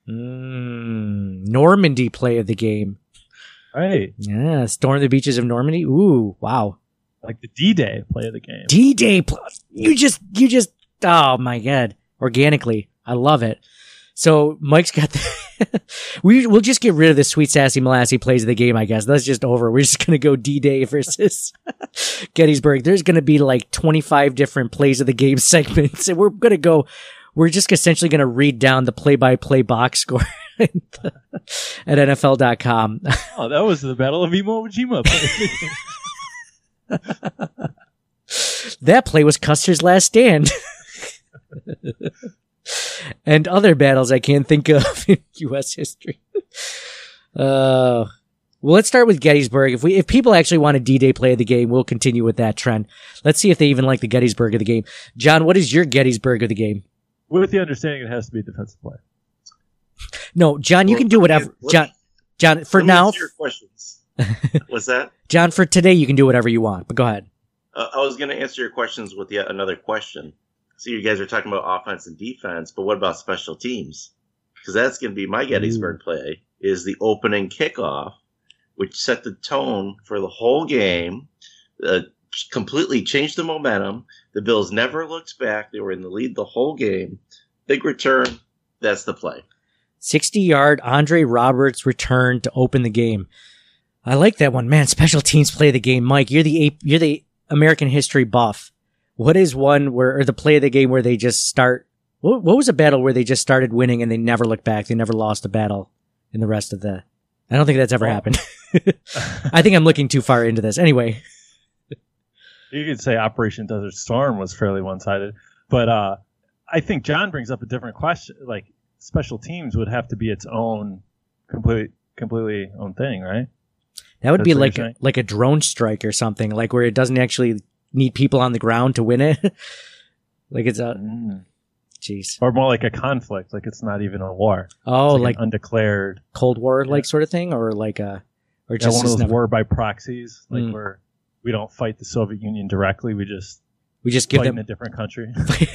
Mm, Normandy play of the game, right? Yeah, storm the beaches of Normandy. Ooh, wow! Like the D-Day play of the game. D-Day play. You just, you just. Oh my God! Organically, I love it. So Mike's got the we we'll just get rid of the sweet sassy molassy plays of the game, I guess. That's just over. We're just gonna go D-Day versus Gettysburg. There's gonna be like twenty-five different plays of the game segments, and we're gonna go. We're just essentially gonna read down the play-by-play box score at N F L dot com. Oh, that was the Battle of Iwo Jima. That play was Custer's last stand. And other battles I can't think of in U S history. Uh, well, let's start with Gettysburg. If we, if people actually want a D-Day play of the game, we'll continue with that trend. Let's see if they even like the Gettysburg of the game. John, what is your Gettysburg of the game? With the understanding it has to be a defensive play. No, John, you well, can do whatever. Let, John, John, for let me now. answer your questions. What's that? John, for today, you can do whatever you want, but go ahead. Uh, I was going to answer your questions with yet another question. So you guys are talking about offense and defense, but what about special teams? Because that's going to be my Gettysburg Ooh. play, is the opening kickoff, which set the tone for the whole game, uh, completely changed the momentum. The Bills never looked back. They were in the lead the whole game. Big return. That's the play. sixty-yard Andre Roberts return to open the game. I like that one. Man, special teams play the game. Mike, you're the you're the American history buff. What is one where, or the play of the game where they just start, what, what was a battle where they just started winning and they never looked back? They never lost a battle in the rest of the, I don't think that's ever oh. happened. I think I'm looking too far into this. Anyway. You could say Operation Desert Storm was fairly one-sided, but, uh, I think John brings up a different question. Like, special teams would have to be its own, completely, completely own thing, right? That would that's be like a, like a drone strike or something, like where it doesn't actually need people on the ground to win it. Like it's a, jeez. Or more like a conflict, like it's not even a war. Oh, like, like an undeclared Cold War, like yeah. sort of thing, or like a, or just yeah, one of those never... war by proxies, like mm. where we don't fight the Soviet Union directly, we just we just give fight them in a different country.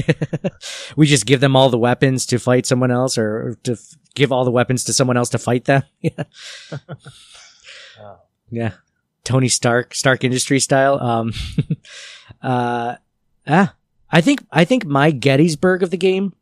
We just give them all the weapons to fight someone else, or to f- give all the weapons to someone else to fight them. Yeah, oh. Yeah. Tony Stark, Stark Industries style. Um, uh, ah, I think, I think my Gettysburg of the game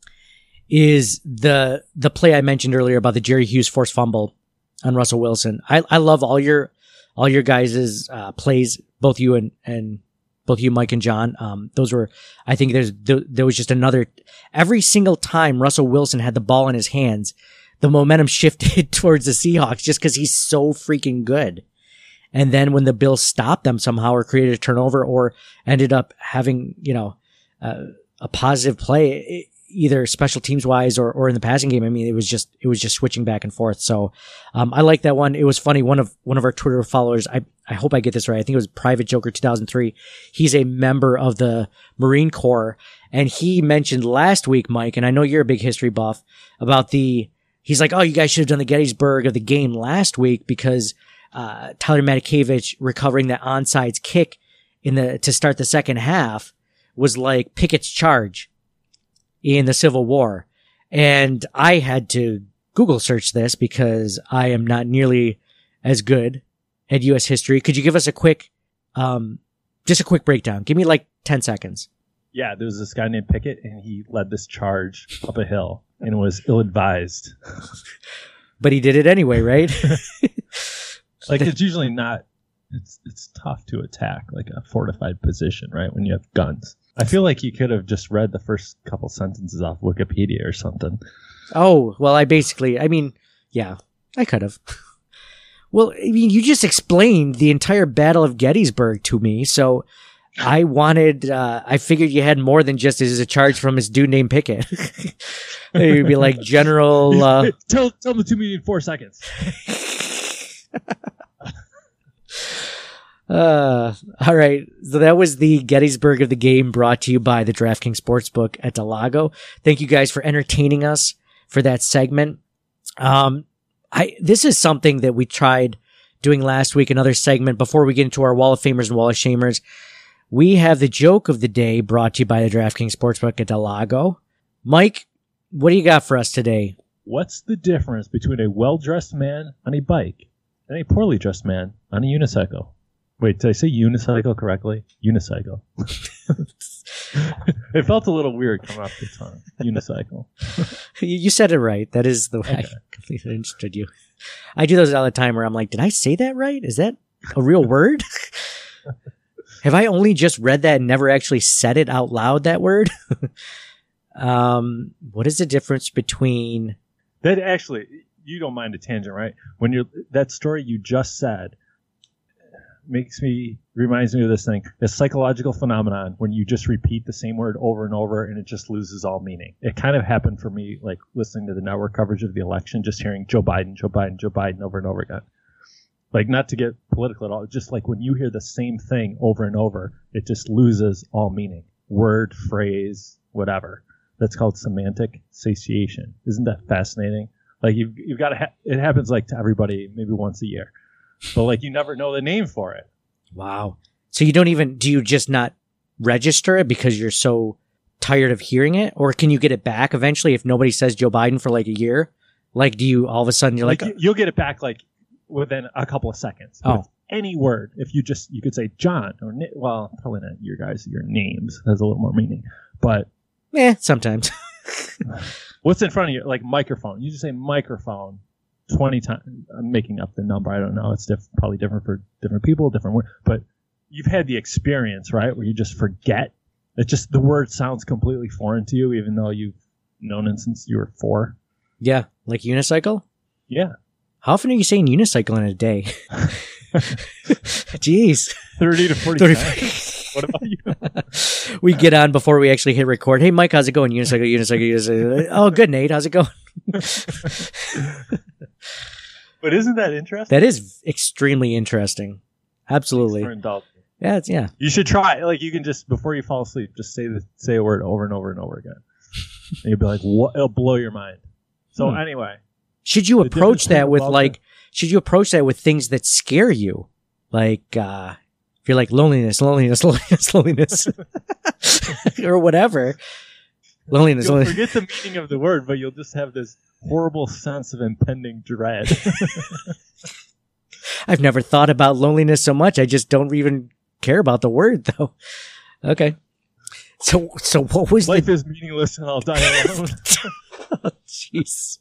is the, the play I mentioned earlier about the Jerry Hughes forced fumble on Russell Wilson. I, I love all your, all your guys' uh, plays, both you and, and both you, Mike and John. Um, those were, I think there's, there, there was just another, every single time Russell Wilson had the ball in his hands, the momentum shifted towards the Seahawks just because he's so freaking good. And then when the Bills stopped them somehow or created a turnover or ended up having, you know, uh, a positive play, either special teams wise or, or in the passing game, I mean, it was just, it was just switching back and forth. So, um, I like that one. It was funny. One of, one of our Twitter followers, I, I hope I get this right. I think it was Private Joker two thousand three. He's a member of the Marine Corps. And he mentioned last week, Mike, and I know you're a big history buff, about the, he's like, oh, you guys should have done the Gettysburg of the game last week because, uh, Tyler Matakevich recovering that onside kick in the, to start the second half was like Pickett's charge in the Civil War. And I had to Google search this because I am not nearly as good at U S history. Could you give us a quick, um, just a quick breakdown? Give me like ten seconds. Yeah, there was this guy named Pickett, and he led this charge up a hill and was ill-advised. But he did it anyway, right? Like, it's usually not, it's it's tough to attack, like a fortified position, right, when you have guns. I feel like you could have just read the first couple sentences off Wikipedia or something. Oh, well, I basically, I mean, yeah, I could have. Well, I mean, you just explained the entire Battle of Gettysburg to me, so I wanted, uh, I figured you had more than just as a charge from this dude named Pickett. You'd be like General, uh... tell, tell them to me in four seconds. uh, all right. So that was the Gettysburg of the game brought to you by the DraftKings Sportsbook at Del Lago. Thank you guys for entertaining us for that segment. Um, I, this is something that we tried doing last week, another segment before we get into our Wall of Famers and Wall of Shamers. We have the joke of the day brought to you by the DraftKings Sportsbook at Del Lago. Mike, what do you got for us today? What's the difference between a well-dressed man on a bike and a poorly dressed man on a unicycle? Wait, did I say unicycle correctly? Unicycle. It felt a little weird coming off the tongue. Unicycle. You said it right. That is the way okay. I completely understood you. I do those all the time where I'm like, did I say that right? Is that a real word? Have I only just read that and never actually said it out loud, that word? um, what is the difference between... That actually, you don't mind a tangent, right? When you're, that story you just said makes me, reminds me of this thing, a psychological phenomenon when you just repeat the same word over and over and it just loses all meaning. It kind of happened for me, like listening to the network coverage of the election, just hearing Joe Biden, Joe Biden, Joe Biden over and over again. Like, not to get political at all, just like when you hear the same thing over and over, it just loses all meaning. Word, phrase, whatever. That's called semantic satiation. Isn't that fascinating? Like, you've, you've got to, ha- it happens like to everybody maybe once a year. But like, you never know the name for it. Wow. So you don't even, do you just not register it because you're so tired of hearing it? Or can you get it back eventually if nobody says Joe Biden for like a year? Like, do you all of a sudden, you're like, like you'll get it back like within a couple of seconds. Oh. With any word. If you just, you could say John or, well, probably not your guys, your names has a little more meaning. But. Eh, sometimes. What's in front of you? Like microphone. You just say microphone twenty times. I'm making up the number. I don't know. It's diff- probably different for different people, different words. But you've had the experience, right? Where you just forget. It just, the word sounds completely foreign to you, even though you've known it since you were four. Yeah. Like unicycle? Yeah. How often are you saying unicycle in a day? Jeez. thirty to forty times. What about you? We get on before we actually hit record. Hey, Mike, how's it going? Unicycle, unicycle, unicycle. Oh, good, Nate. How's it going? But isn't that interesting? That is extremely interesting. Absolutely. Yeah, it's, yeah. You should try. Like, you can just, before you fall asleep, just say the say a word over and over and over again. And you'll be like, what? It'll blow your mind. So hmm. anyway. Should you approach that with like, should you approach that with things that scare you? Like, uh, if you're like loneliness, loneliness, loneliness, loneliness, or whatever. Loneliness, You'll loneliness. forget the meaning of the word, but you'll just have this horrible sense of impending dread. I've never thought about loneliness so much. I just don't even care about the word, though. Okay. So, so what was life the... is meaningless and I'll die alone. Oh, jeez.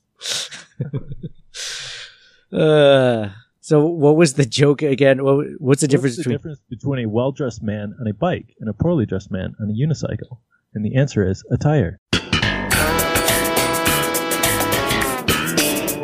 uh, so what was the joke again? What, what's the difference what's the between... difference between a well-dressed man on a bike and a poorly dressed man on a unicycle? And the answer is attire.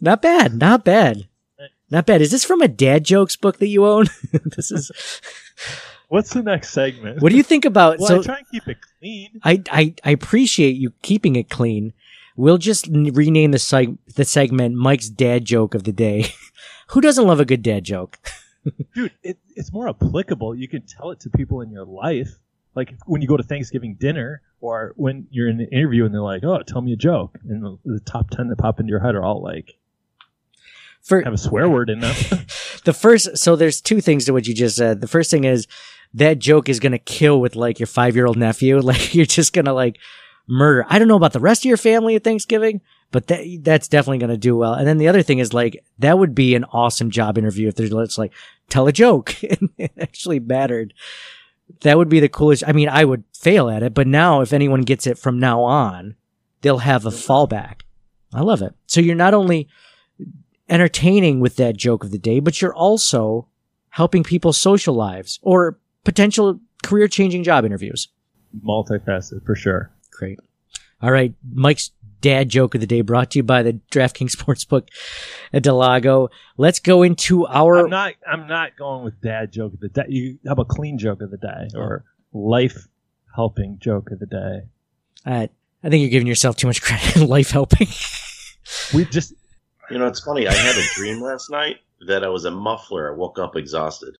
Not bad. Not bad. Not bad. Is this from a dad jokes book that you own? This is. What's the next segment? What do you think about? Well, so I try and keep it clean. I, I, I appreciate you keeping it clean. We'll just n- rename the seg- the segment Mike's dad joke of the day. Who doesn't love a good dad joke? Dude, it, it's more applicable. You can tell it to people in your life. Like when you go to Thanksgiving dinner or when you're in an interview and they're like, oh, tell me a joke. And the, the top ten that pop into your head are all like, For, have a swear word in them. The first, so there's two things to what you just said. The first thing is that joke is going to kill with like your five-year-old nephew. Like you're just going to like murder. I don't know about the rest of your family at Thanksgiving, but that that's definitely going to do well. And then the other thing is like, that would be an awesome job interview if there's it's like, tell a joke and it actually mattered. That would be the coolest. I mean, I would fail at it, but now if anyone gets it from now on, they'll have a fallback. I love it. So you're not only entertaining with that joke of the day, but you're also helping people's social lives or potential career-changing job interviews. Multifaceted, for sure. Great. All right, Mike's dad joke of the day brought to you by the DraftKings Sportsbook at Del Lago. Let's go into our... I'm not I'm not going with dad joke of the day. You have a clean joke of the day or life-helping joke of the day. Uh, I think you're giving yourself too much credit. Life-helping. We just... You know, it's funny. I had a dream last night that I was a muffler. I woke up exhausted.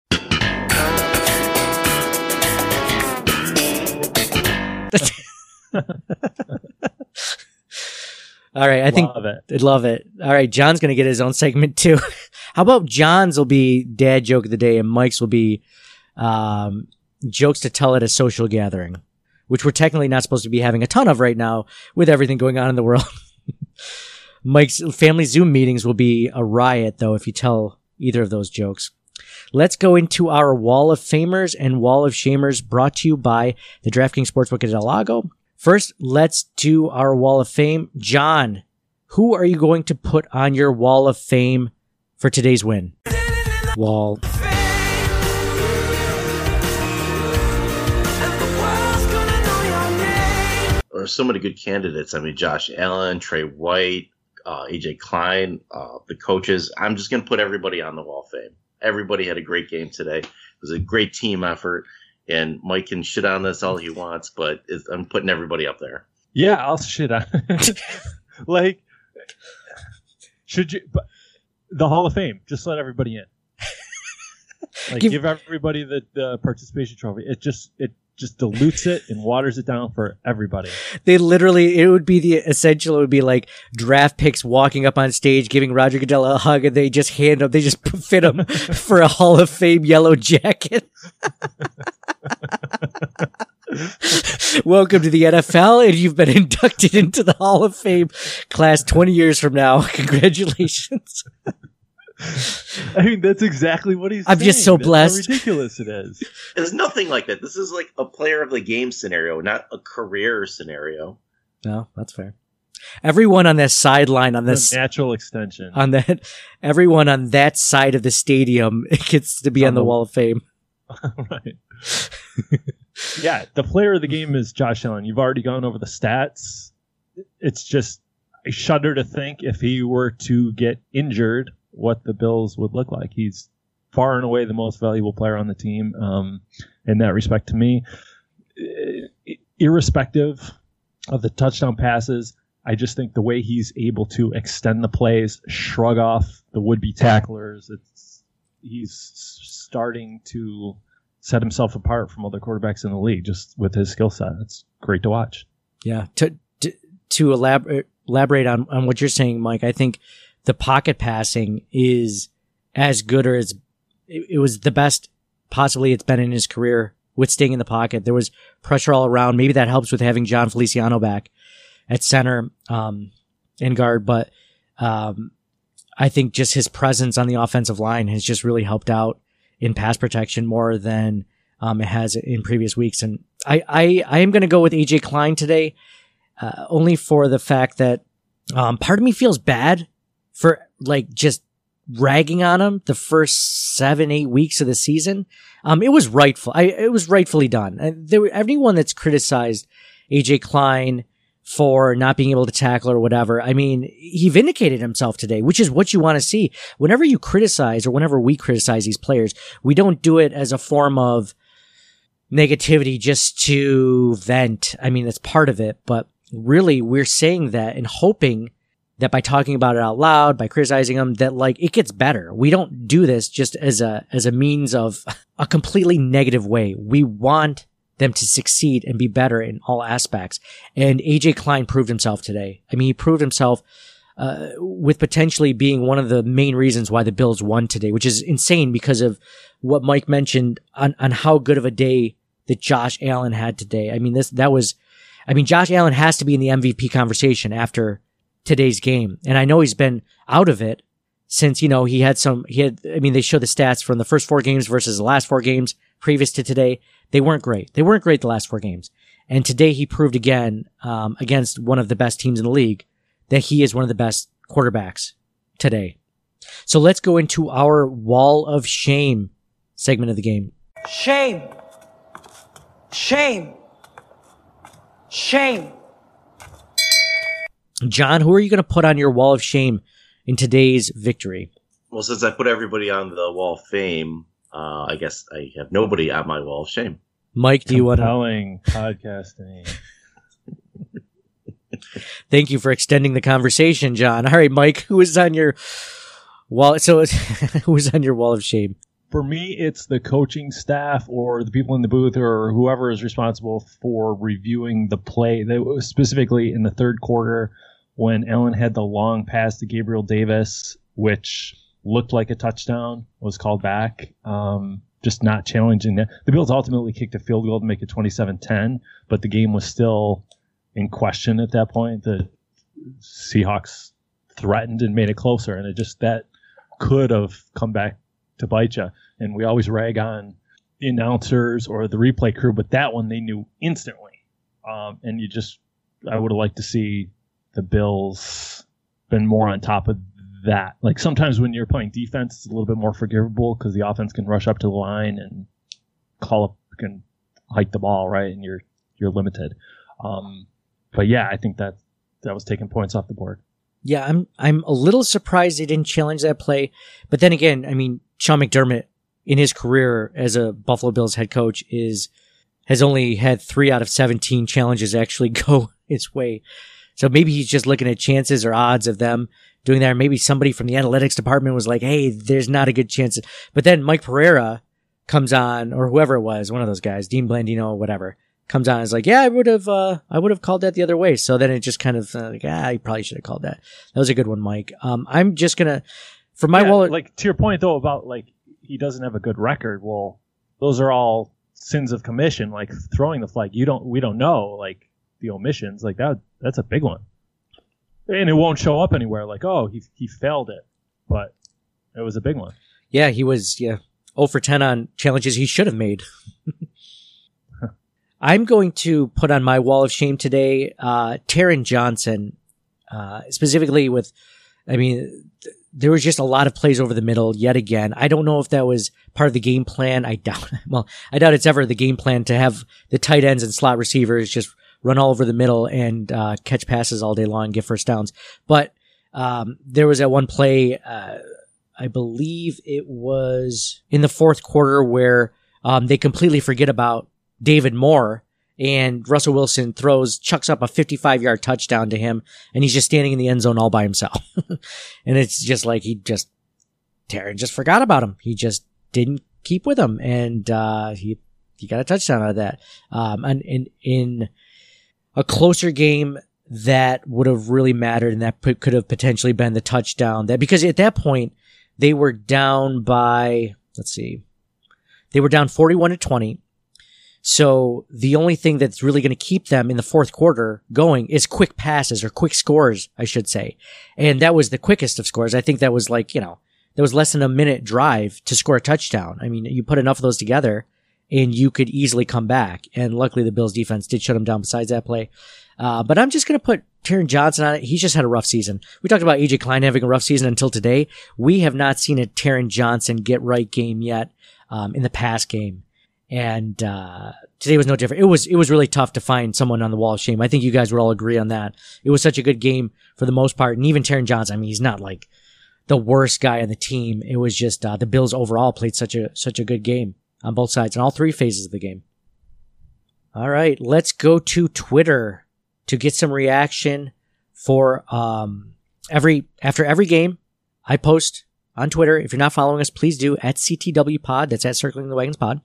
All right, I think love it. I'd love it. All right, John's going to get his own segment too. How about John's will be dad joke of the day and Mike's will be um, jokes to tell at a social gathering, which we're technically not supposed to be having a ton of right now with everything going on in the world. Mike's family Zoom meetings will be a riot, though, if you tell either of those jokes. Let's go into our Wall of Famers and Wall of Shamers brought to you by the DraftKings Sportsbook at Del Lago. First, let's do our Wall of Fame. John, who are you going to put on your Wall of Fame for today's win? Wall. There's so many good candidates. I mean, Josh Allen, Trey White, uh, A J Klein, uh, the coaches. I'm just going to put everybody on the Wall of Fame. Everybody had a great game today. It was a great team effort. And Mike can shit on this all he wants, but it's, I'm putting everybody up there. Yeah, I'll shit on it. Like, should you... But the Hall of Fame, just let everybody in. Like, give, give everybody the, the participation trophy. It just... it. Just dilutes it and waters it down for everybody. They literally, it would be the essential. It would be like draft picks walking up on stage, giving Roger Goodell a hug, and they just hand him, they just fit him for a Hall of Fame yellow jacket. Welcome to the N F L, and you've been inducted into the Hall of Fame class twenty years from now. Congratulations. I mean, that's exactly what he's I'm saying. just so That's blessed. How ridiculous it is. There's nothing like that. This is like a player of the game scenario, not a career scenario. No, that's fair. Everyone on that sideline on this A natural extension on that, everyone on that side of the stadium gets to be on, on the, the Wall of Fame. Right. Yeah, the player of the game is Josh Allen. You've already gone over the stats. It's just, I shudder to think if he were to get injured, what the Bills would look like. He's far and away the most valuable player on the team um, in that respect to me. Irrespective of the touchdown passes, I just think the way he's able to extend the plays, shrug off the would-be tacklers, it's he's starting to set himself apart from other quarterbacks in the league just with his skill set. It's great to watch. Yeah. To to, to elaborate, elaborate on, on what you're saying, Mike, I think the pocket passing is as good or as it, it was the best possibly it's been in his career with staying in the pocket. There was pressure all around. Maybe that helps with having John Feliciano back at center, um, and guard. But, um, I think just his presence on the offensive line has just really helped out in pass protection more than, um, it has in previous weeks. And I, I, I am going to go with A J Klein today, uh, only for the fact that, um, part of me feels bad for like just ragging on him the first seven, eight weeks of the season. Um, it was rightful. I, it was rightfully done. And there were, everyone that's criticized A J Klein for not being able to tackle or whatever. I mean, he vindicated himself today, which is what you want to see. Whenever you criticize or whenever we criticize these players, we don't do it as a form of negativity just to vent. I mean, that's part of it, but really we're saying that and hoping that by talking about it out loud, by criticizing them, that like it gets better. We don't do this just as a, as a means of a completely negative way. We want them to succeed and be better in all aspects. And A J Klein proved himself today. I mean, he proved himself uh, with potentially being one of the main reasons why the Bills won today, which is insane because of what Mike mentioned on, on how good of a day that Josh Allen had today. I mean, this, that was, I mean, Josh Allen has to be in the M V P conversation after today's game. And I know he's been out of it since, you know, he had some, he had, I mean, they show the stats from the first four games versus the last four games previous to today. They weren't great. They weren't great the last four games. And today he proved again, um, against one of the best teams in the league that he is one of the best quarterbacks today. So let's go into our wall of shame segment of the game. Shame. Shame. Shame. John, who are you going to put on your wall of shame in today's victory? Well, since I put everybody on the wall of fame, uh, I guess I have nobody on my wall of shame. Mike, do you want to? Compelling podcasting. Thank you for extending the conversation, John. All right, Mike, who is on your wall? So, who is on your wall of shame? For me, it's the coaching staff or the people in the booth or whoever is responsible for reviewing the play. That was specifically in the third quarter when Allen had the long pass to Gabriel Davis, which looked like a touchdown, was called back. Um, just not challenging that. The Bills ultimately kicked a field goal to make it twenty-seven ten, but the game was still in question at that point. The Seahawks threatened and made it closer, and it just, that could have come back to bite you. And we always rag on the announcers or the replay crew, but that one they knew instantly. Um, and you just, I would have liked to see the Bills been more on top of that. Like sometimes when you're playing defense, it's a little bit more forgivable because the offense can rush up to the line and call up, can hike the ball, right? And you're you're limited. Um, but yeah, I think that that was taking points off the board. Yeah, I'm I'm a little surprised they didn't challenge that play. But then again, I mean, Sean McDermott in his career as a Buffalo Bills head coach is has only had three out of seventeen challenges actually go his way. So maybe he's just looking at chances or odds of them doing that. Or maybe somebody from the analytics department was like, hey, there's not a good chance. But then Mike Pereira comes on, or whoever it was, one of those guys, Dean Blandino, whatever, comes on and is like, yeah, I would have, uh, I would have called that the other way. So then it just kind of uh, like, ah, you probably should have called that. That was a good one, Mike. Um, I'm just going to, for my yeah, wallet. Like to your point though, about like, he doesn't have a good record. Well, those are all sins of commission, like throwing the flag. You don't, we don't know, like the omissions, like that, that's a big one. And it won't show up anywhere like, oh, he he failed it. But it was a big one. Yeah, he was, yeah, zero for ten on challenges he should have made. I'm going to put on my wall of shame today, uh, Taron Johnson, uh, specifically with, I mean, th- there was just a lot of plays over the middle yet again. I don't know if that was part of the game plan. I doubt, well, I doubt it's ever the game plan to have the tight ends and slot receivers just run all over the middle and uh, catch passes all day long and get first downs. But um, there was that one play, uh, I believe it was in the fourth quarter where um, they completely forget about David Moore and Russell Wilson throws, chucks up a fifty-five yard touchdown to him, and he's just standing in the end zone all by himself. And it's just like he just, Taron just forgot about him. He just didn't keep with him, and uh, he he got a touchdown out of that. Um, and in in a closer game that would have really mattered, and that could have potentially been the touchdown. That because at that point they were down by, let's see, they were down forty-one to twenty. So the only thing that's really going to keep them in the fourth quarter going is quick passes or quick scores, I should say. And that was the quickest of scores. I think that was like, you know, there was less than a minute drive to score a touchdown. I mean, you put enough of those together and you could easily come back. And luckily the Bills defense did shut them down besides that play. Uh, but I'm just going to put Taron Johnson on it. He's just had a rough season. We talked about A J Klein having a rough season until today. We have not seen a Taron Johnson get right game yet, um, in the pass game. And, uh, today was no different. It was, it was really tough to find someone on the wall of shame. I think you guys would all agree on that. It was such a good game for the most part. And even Taron Johnson, I mean, he's not like the worst guy on the team. It was just, uh, the Bills overall played such a, such a good game on both sides and all three phases of the game. All right. Let's go to Twitter to get some reaction for, um, every, after every game I post on Twitter. If you're not following us, please do at C T W Pod. That's at Circling the Wagons Pod.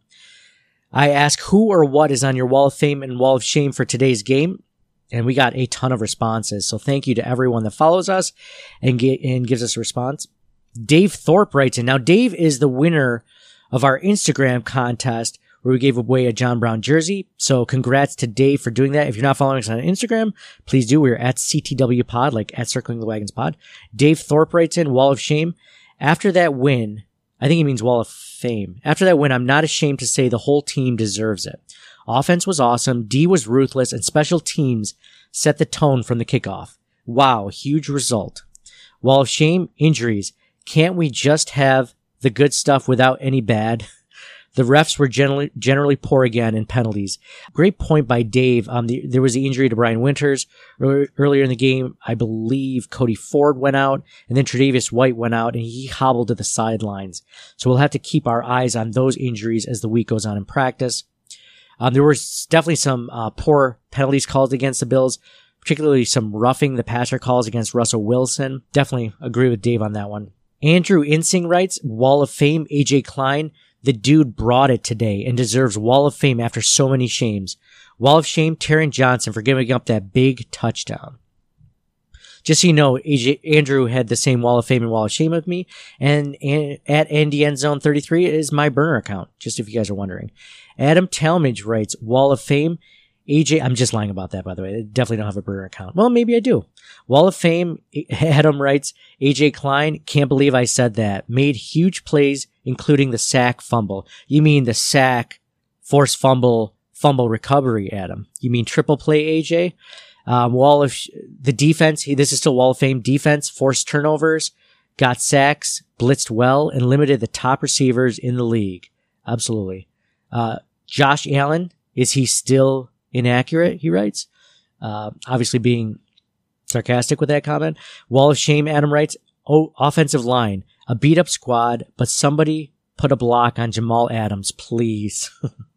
I ask who or what is on your wall of fame and wall of shame for today's game. And we got a ton of responses. So thank you to everyone that follows us and get, and gives us a response. Dave Thorpe writes in. Now, Dave is the winner of our Instagram contest where we gave away a John Brown jersey. So congrats to Dave for doing that. If you're not following us on Instagram, please do. We're at C T W Pod, like at Circling the Wagons Pod. Dave Thorpe writes in, wall of shame. After that win, I think he means wall of fame. After that win, I'm not ashamed to say the whole team deserves it. Offense was awesome. D was ruthless and special teams set the tone from the kickoff. Wow. Huge result. Wall of shame, injuries. Can't we just have the good stuff without any bad? The refs were generally generally poor again in penalties. Great point by Dave. Um, the, there was the injury to Brian Winters earlier, earlier in the game. I believe Cody Ford went out, and then Tre'Davious White went out, and he hobbled to the sidelines. So we'll have to keep our eyes on those injuries as the week goes on in practice. Um, there was definitely some uh, poor penalties called against the Bills, particularly some roughing the passer calls against Russell Wilson. Definitely agree with Dave on that one. Andrew Insing writes, wall of fame, A J Klein. The dude brought it today and deserves wall of fame after so many shames. Wall of shame, Taron Johnson for giving up that big touchdown. Just so you know, A J, Andrew had the same wall of fame and wall of shame with me. And, and at Andy End Zone thirty-three is my burner account, just if you guys are wondering. Adam Talmadge writes, wall of fame, A J, I'm just lying about that, by the way. I definitely don't have a burner account. Well, maybe I do. Wall of fame, Adam writes, A J Klein, can't believe I said that. Made huge plays, including the sack fumble. You mean the sack, force fumble, fumble recovery, Adam. You mean triple play, A J? Um, wall of, sh- the defense, he, this is still wall of fame, defense, forced turnovers, got sacks, blitzed well, and limited the top receivers in the league. Absolutely. Uh, Josh Allen, is he still inaccurate? He writes, uh, obviously being sarcastic with that comment. Wall of shame, Adam writes, oh, offensive line, a beat up squad, but somebody put a block on Jamal Adams, please.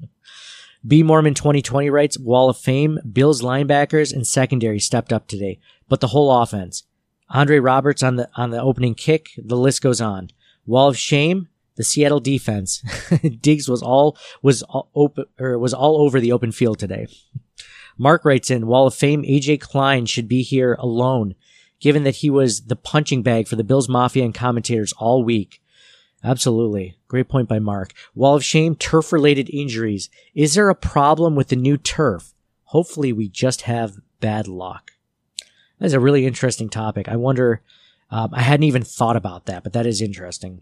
B Mormon twenty twenty writes, wall of fame, Bills linebackers and secondary stepped up today, but the whole offense. Andre Roberts on the, on the opening kick, the list goes on. Wall of shame, the Seattle defense. Diggs was all, was all open, or was all over the open field today. Mark writes in, wall of fame, A J Klein should be here alone, given that he was the punching bag for the Bills Mafia and commentators all week. Absolutely. Great point by Mark. Wall of shame, turf-related injuries. Is there a problem with the new turf? Hopefully we just have bad luck. That's a really interesting topic. I wonder, um, I hadn't even thought about that, but that is interesting.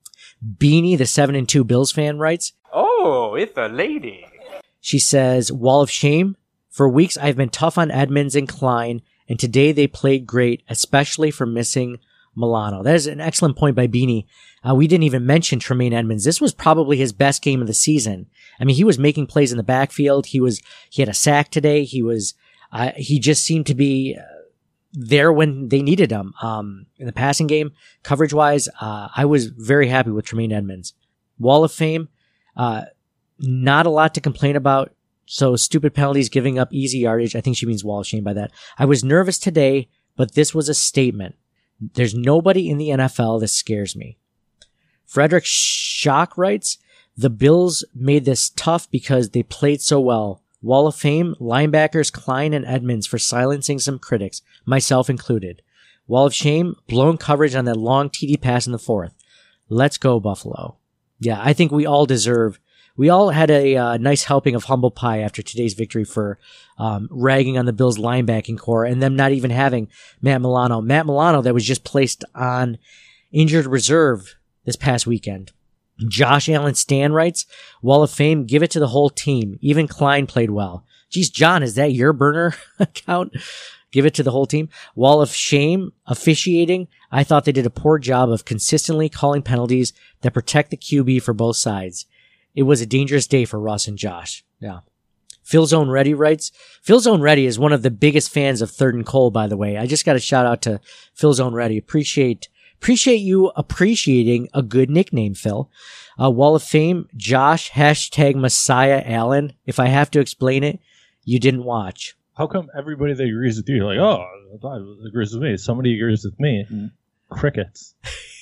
Beanie, the seven and two Bills fan, writes, oh, it's a lady. She says, wall of shame. For weeks, I've been tough on Edmonds and Klein, and today they played great, especially for missing Milano. That is an excellent point by Beanie. Uh, we didn't even mention Tremaine Edmonds. This was probably his best game of the season. I mean, he was making plays in the backfield. He was, he had a sack today. He was, uh, he just seemed to be uh, there when they needed him. Um, in the passing game, coverage wise, uh, I was very happy with Tremaine Edmonds. Wall of fame, uh, not a lot to complain about. So stupid penalties, giving up easy yardage. I think she means wall of shame by that. I was nervous today, but this was a statement. There's nobody in the N F L that scares me. Frederick Schock writes, the Bills made this tough because they played so well. Wall of fame, linebackers Klein and Edmonds for silencing some critics, myself included. Wall of shame, blown coverage on that long T D pass in the fourth. Let's go, Buffalo. Yeah, I think we all deserve, we all had a uh, nice helping of humble pie after today's victory for um, ragging on the Bills linebacking core and them not even having Matt Milano. Matt Milano that was just placed on injured reserve this past weekend. Josh Allen Stan writes, wall of fame, give it to the whole team. Even Klein played well. Geez, John, is that your burner account? Give it to the whole team. Wall of shame, officiating. I thought they did a poor job of consistently calling penalties that protect the Q B for both sides. it was a dangerous day for Russ and Josh. Yeah. Phil Zone Ready writes, Phil Zone Ready is one of the biggest fans of Third and Cole, by the way. I just got a shout out to Phil Zone Ready. Appreciate, appreciate you appreciating a good nickname, Phil. Uh, Wall of Fame, Josh, hashtag Messiah Allen. If I have to explain it, you didn't watch. How come everybody that agrees with you, you're like, oh, I thought it agrees with me. Somebody agrees with me. And crickets.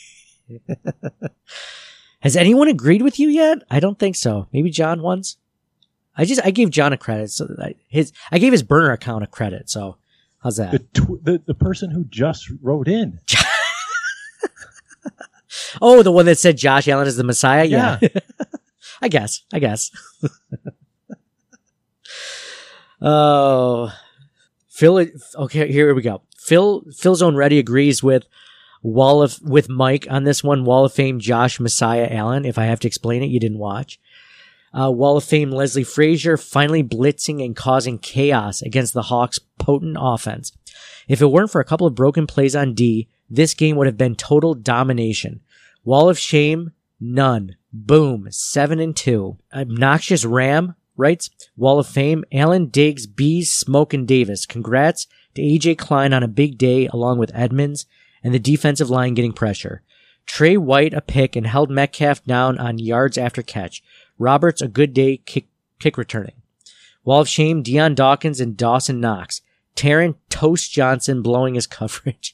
Has anyone agreed with you yet? I don't think so. Maybe John once. I just I gave John a credit. So I, his I gave his burner account a credit. So how's that? The tw- the, the person who just wrote in. Oh, the one that said Josh Allen is the Messiah? Yeah. yeah. I guess. I guess. Oh. Phil, okay, here we go. Phil, Phil Zone Ready agrees with Wall of, with Mike on this one. Wall of Fame, Josh Messiah Allen. If I have to explain it, you didn't watch. Uh, Wall of Fame, Leslie Frazier finally blitzing and causing chaos against the Hawks' potent offense. If it weren't for a couple of broken plays on D, this game would have been total domination. Wall of Shame, none. Boom, seven and two. Obnoxious Ram writes, Wall of Fame, Allen, Diggs, Bees, Smoke, and Davis. Congrats to A J Klein on a big day along with Edmonds and the defensive line getting pressure. Trey White a pick and held Metcalf down on yards after catch. Roberts a good day kick, kick returning. Wall of Shame, Deion Dawkins and Dawson Knox. Taron Toast Johnson blowing his coverage.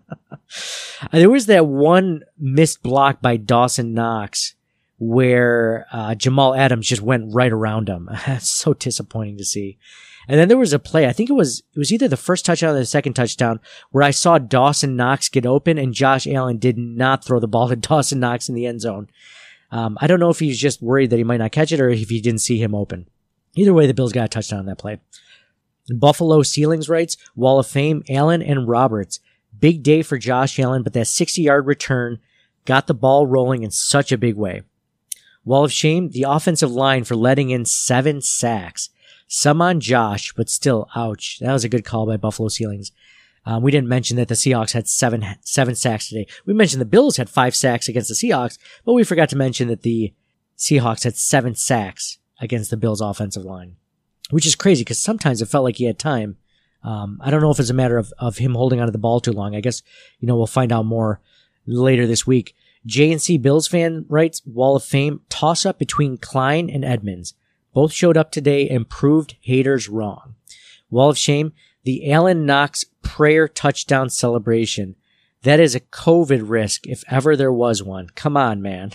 There was that one missed block by Dawson Knox where uh, Jamal Adams just went right around him. That's so disappointing to see. And then there was a play, I think it was it was either the first touchdown or the second touchdown, where I saw Dawson Knox get open and Josh Allen did not throw the ball to Dawson Knox in the end zone. Um, I don't know if he's just worried that he might not catch it or if he didn't see him open. Either way, the Bills got a touchdown on that play. Buffalo Ceilings writes, Wall of Fame, Allen and Roberts. Big day for Josh Allen, but that sixty-yard return got the ball rolling in such a big way. Wall of Shame, the offensive line for letting in seven sacks. Some on Josh, but still, ouch. That was a good call by Buffalo Ceilings. Um, we didn't mention that the Seahawks had seven seven sacks today. We mentioned the Bills had five sacks against the Seahawks, but we forgot to mention that the Seahawks had seven sacks against the Bills' offensive line, which is crazy because sometimes it felt like he had time. Um, I don't know if it's a matter of, of him holding onto the ball too long. I guess, you know, we'll find out more later this week. J and C Bills fan writes, Wall of Fame, toss-up between Klein and Edmonds. Both showed up today and proved haters wrong. Wall of Shame, the Allen Knox prayer touchdown celebration. That is a COVID risk if ever there was one. Come on, man.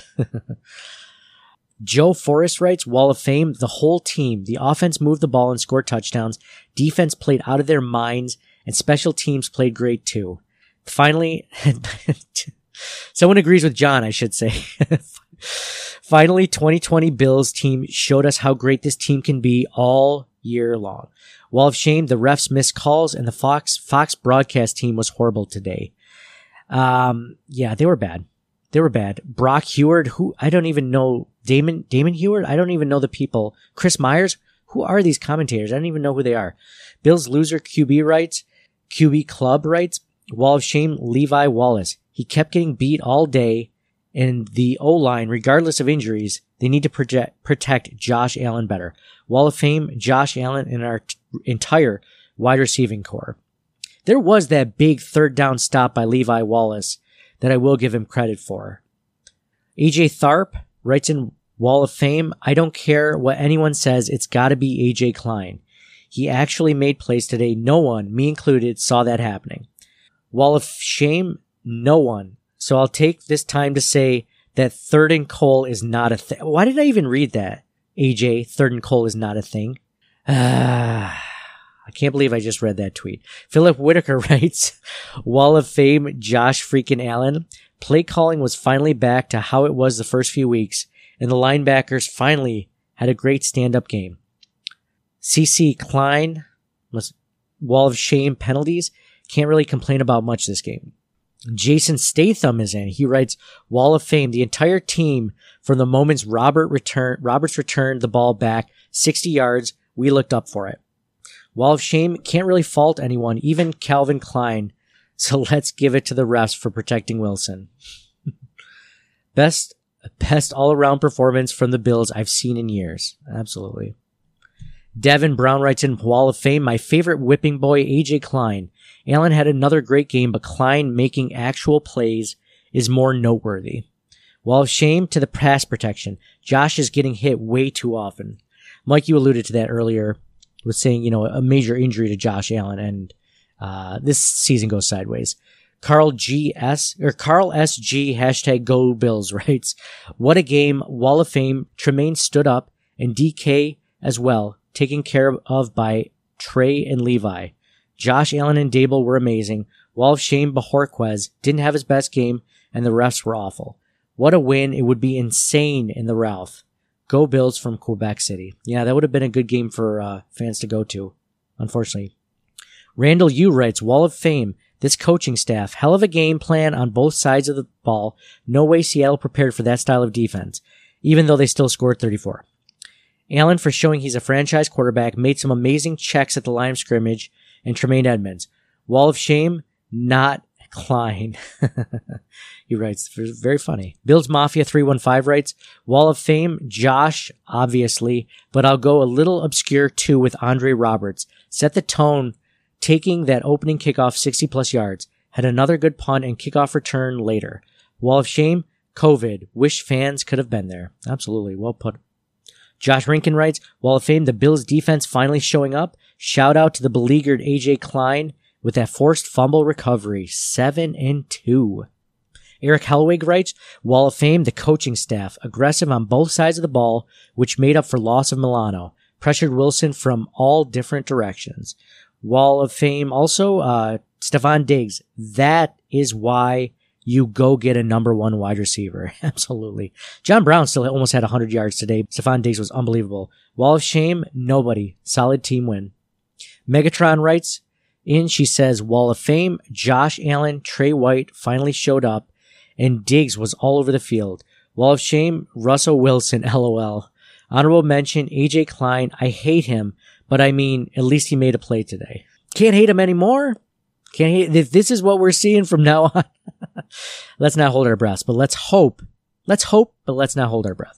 Joe Forrest writes, Wall of Fame, the whole team. The offense moved the ball and scored touchdowns. Defense played out of their minds, and special teams played great too. Finally, someone agrees with John, I should say. Finally, twenty twenty Bills team showed us how great this team can be all year long. Wall of Shame, the refs missed calls, and the Fox Fox broadcast team was horrible today. Um, yeah, they were bad. They were bad. Brock Heward, who I don't even know. Damon Damon Heward, I don't even know the people. Chris Myers, who are these commentators? I don't even know who they are. Bills loser Q B writes. Q B Club writes. Wall of Shame, Levi Wallace. He kept getting beat all day, and the O-line, regardless of injuries, they need to project, protect Josh Allen better. Wall of Fame, Josh Allen, and our t- entire wide receiving core. There was that big third down stop by Levi Wallace that I will give him credit for. A J Tharp writes in Wall of Fame, I don't care what anyone says, it's gotta be A J Klein. He actually made plays today. No one, me included, saw that happening. Wall of Shame, no one. So I'll take this time to say that third and Cole is not a thing. Why did I even read that? A J, third and Cole is not a thing. Ah, I can't believe I just read that tweet. Philip Whitaker writes, Wall of Fame, Josh freaking Allen. Play calling was finally back to how it was the first few weeks, and the linebackers finally had a great stand-up game. C C Klein, Wall of Shame penalties. Can't really complain about much this game. Jason Statham is in. He writes, Wall of Fame, the entire team from the moments Robert return, Roberts returned the ball back sixty yards, we looked up for it. Wall of Shame, can't really fault anyone, even Calvin Klein. So let's give it to the refs for protecting Wilson. Best, best all-around performance from the Bills I've seen in years. Absolutely. Devin Brown writes in, Wall of Fame, my favorite whipping boy, A J Klein. Allen had another great game, but Klein making actual plays is more noteworthy. Wall of Shame to the pass protection. Josh is getting hit way too often. Mike, you alluded to that earlier with saying, you know, a major injury to Josh Allen, and uh, this season goes sideways. Carl G S or Carl S G hashtag Go Bills writes, what a game. Wall of Fame. Tremaine stood up and D K as well, taken care of by Trey and Levi. Josh Allen and Dable were amazing. Wall of Shame. Bajorquez didn't have his best game and the refs were awful. What a win. It would be insane in the Ralph. Go Bills from Quebec City. Yeah, that would have been a good game for uh, fans to go to, unfortunately. Randall Yu writes, Wall of Fame. This coaching staff, hell of a game plan on both sides of the ball. No way Seattle prepared for that style of defense, even though they still scored thirty-four. Allen for showing he's a franchise quarterback, made some amazing checks at the line of scrimmage, and Tremaine Edmonds. Wall of Shame, not Klein. He writes, very funny. Bills Mafia three one five writes, Wall of Fame, Josh, obviously, but I'll go a little obscure too with Andre Roberts. Set the tone, taking that opening kickoff sixty plus yards. Had another good punt and kickoff return later. Wall of Shame, COVID. Wish fans could have been there. Absolutely, well put. Josh Rinkin writes, Wall of Fame, the Bills defense finally showing up. Shout out to the beleaguered A J Klein with that forced fumble recovery. Seven and two. Eric Hellwig writes, Wall of Fame, the coaching staff, aggressive on both sides of the ball, which made up for loss of Milano. Pressured Wilson from all different directions. Wall of Fame also, uh, Stephon Diggs. That is why you go get a number one wide receiver. Absolutely. John Brown still almost had one hundred yards today. Stephon Diggs was unbelievable. Wall of Shame, nobody. Solid team win. Megatron writes in, she says, Wall of Fame, Josh Allen, Trey White finally showed up, and Diggs was all over the field. Wall of Shame, Russell Wilson, LOL. Honorable mention, A J Klein. I hate him, but I mean, at least he made a play today. Can't hate him anymore. Can't hate. If this is what we're seeing from now on, let's not hold our breaths, but let's hope. Let's hope, but let's not hold our breath.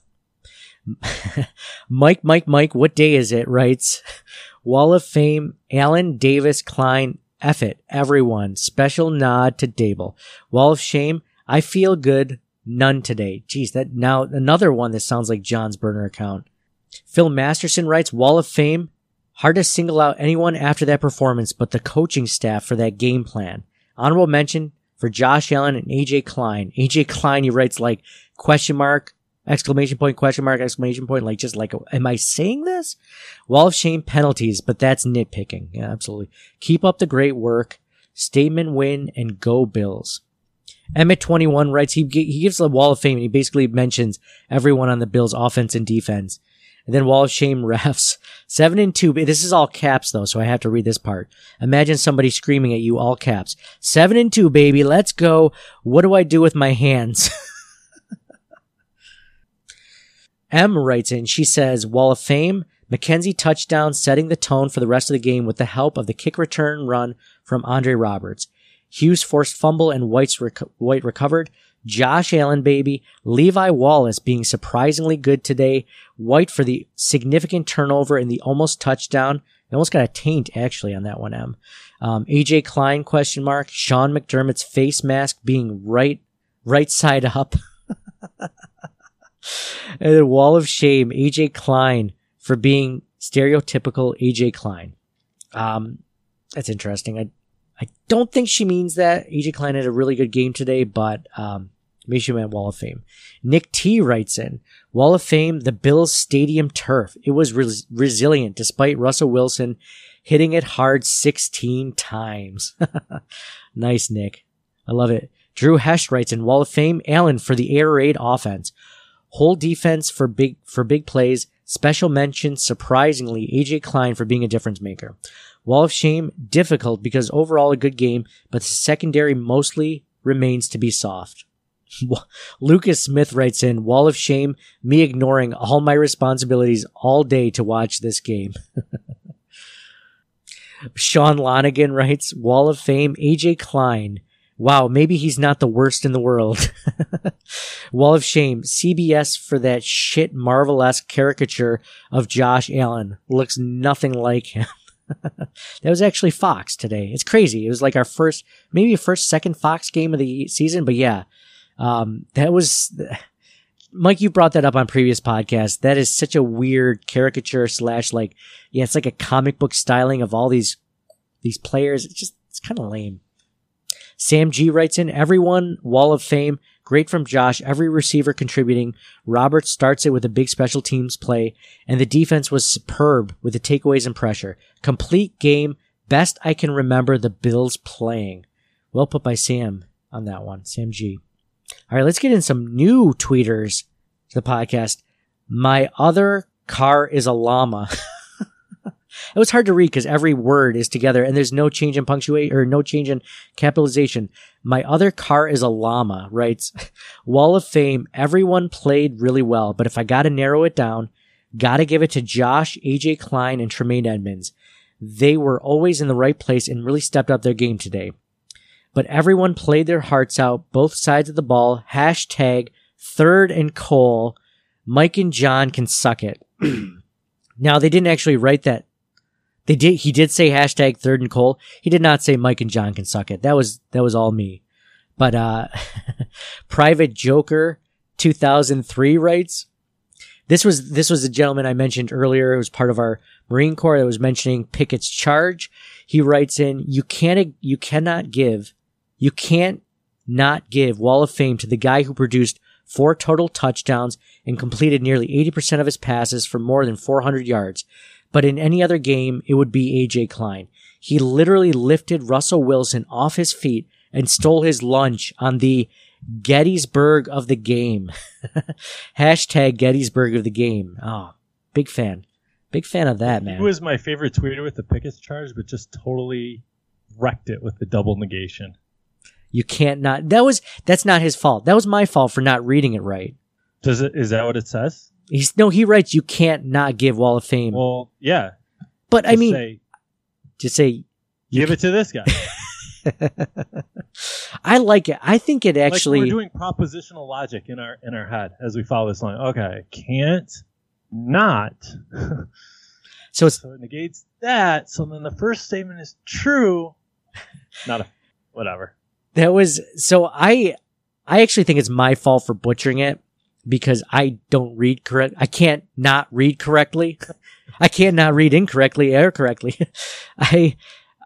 Mike, Mike, Mike, what day is it? Writes, Wall of Fame, Allen, Davis, Klein, F it, everyone. Special nod to Dable. Wall of Shame, I feel good. None today. Geez, that now another one that sounds like John's burner account. Phil Masterson writes, Wall of Fame, hard to single out anyone after that performance, but the coaching staff for that game plan. Honorable mention for Josh Allen and A J Klein. A J Klein, he writes like question mark, exclamation point, question mark, exclamation point, like just like, am I saying this? Wall of Shame penalties, but that's nitpicking. Yeah, absolutely. Keep up the great work. Statement win and go Bills. Emmett twenty-one writes, he, he gives the Wall of Fame and he basically mentions everyone on the Bills offense and defense. And then Wall of Shame refs. Seven and two. This is all caps though, so I have to read this part. Imagine somebody screaming at you, all caps. Seven and two, baby. Let's go. What do I do with my hands? M writes in, she says, Wall of Fame, McKenzie touchdown setting the tone for the rest of the game with the help of the kick return run from Andre Roberts. Hughes forced fumble and White's rec- White recovered. Josh Allen, baby. Levi Wallace being surprisingly good today. White for the significant turnover and the almost touchdown. They almost got a taint, actually, on that one, M. Um, A J Klein, question mark. Sean McDermott's face mask being right, right side up. And then Wall of Shame, A J Klein for being stereotypical A J Klein. Um, that's interesting. I, I don't think she means that. A J Klein had a really good game today, but, um, maybe she meant Wall of Fame. Nick T writes in, Wall of Fame, the Bills stadium turf. It was res- resilient despite Russell Wilson hitting it hard sixteen times. Nice, Nick. I love it. Drew Hesh writes in, Wall of Fame, Allen for the air raid offense. Whole defense for big, for big plays. Special mention, surprisingly, A J Klein for being a difference maker. Wall of Shame, difficult because overall a good game, but the secondary mostly remains to be soft. Lucas Smith writes in, Wall of Shame, me ignoring all my responsibilities all day to watch this game. Sean Lonigan writes, Wall of Fame, A J Klein. Wow, maybe he's not the worst in the world. Wall of Shame, C B S for that shit Marvel-esque caricature of Josh Allen. Looks nothing like him. That was actually Fox today. It's crazy. It was like our first, maybe first, second Fox game of the season, but yeah. Um, that was... Mike, you brought that up on previous podcasts. That is such a weird caricature slash like, yeah, it's like a comic book styling of all these, these players. It's just, it's kind of lame. Sam G writes in, everyone, Wall of Fame, great from Josh, every receiver contributing. Robert starts it with a big special teams play, and the defense was superb with the takeaways and pressure. Complete game, best I can remember the Bills playing. Well put by Sam on that one, Sam G. All right, let's get in some new tweeters to the podcast. My other car is a llama. It was hard to read because every word is together and there's no change in punctuation or no change in capitalization. My other car is a llama, writes, Wall of Fame, everyone played really well, but if I got to narrow it down, got to give it to Josh, A J Klein, and Tremaine Edmonds. They were always in the right place and really stepped up their game today. But everyone played their hearts out, both sides of the ball. Hashtag third and Cole. Mike and John can suck it. Now, they didn't actually write that. They did. He did say hashtag third and Cole. He did not say Mike and John can suck it. That was, that was all me. But, uh, Private Joker two thousand three writes, this was, this was the gentleman I mentioned earlier. It was part of our Marine Corps that was mentioning Pickett's charge. He writes in, you can't, you cannot give, you can't not give Wall of Fame to the guy who produced four total touchdowns and completed nearly eighty percent of his passes for more than four hundred yards. But in any other game, it would be A J Klein. He literally lifted Russell Wilson off his feet and stole his lunch on the Gettysburg of the game. Hashtag Gettysburg of the game. Oh, big fan. Big fan of that, man. He was my favorite tweeter with the Pickett's charge, but just totally wrecked it with the double negation. You can't not. That was, that's not his fault. That was my fault for not reading it right. Does it, is that what it says? He's, no, he writes, you can't not give Wall of Fame. Well, yeah. But just I mean, say, just say, give it to this guy. I like it. I think it actually. Like we're doing propositional logic in our, in our head as we follow this line. Okay. Can't not. So it's, so it negates that. So then the first statement is true. Not a, whatever. That was, so I, I actually think it's my fault for butchering it because I don't read correct. I can't not read correctly. I can't not read incorrectly or correctly. I,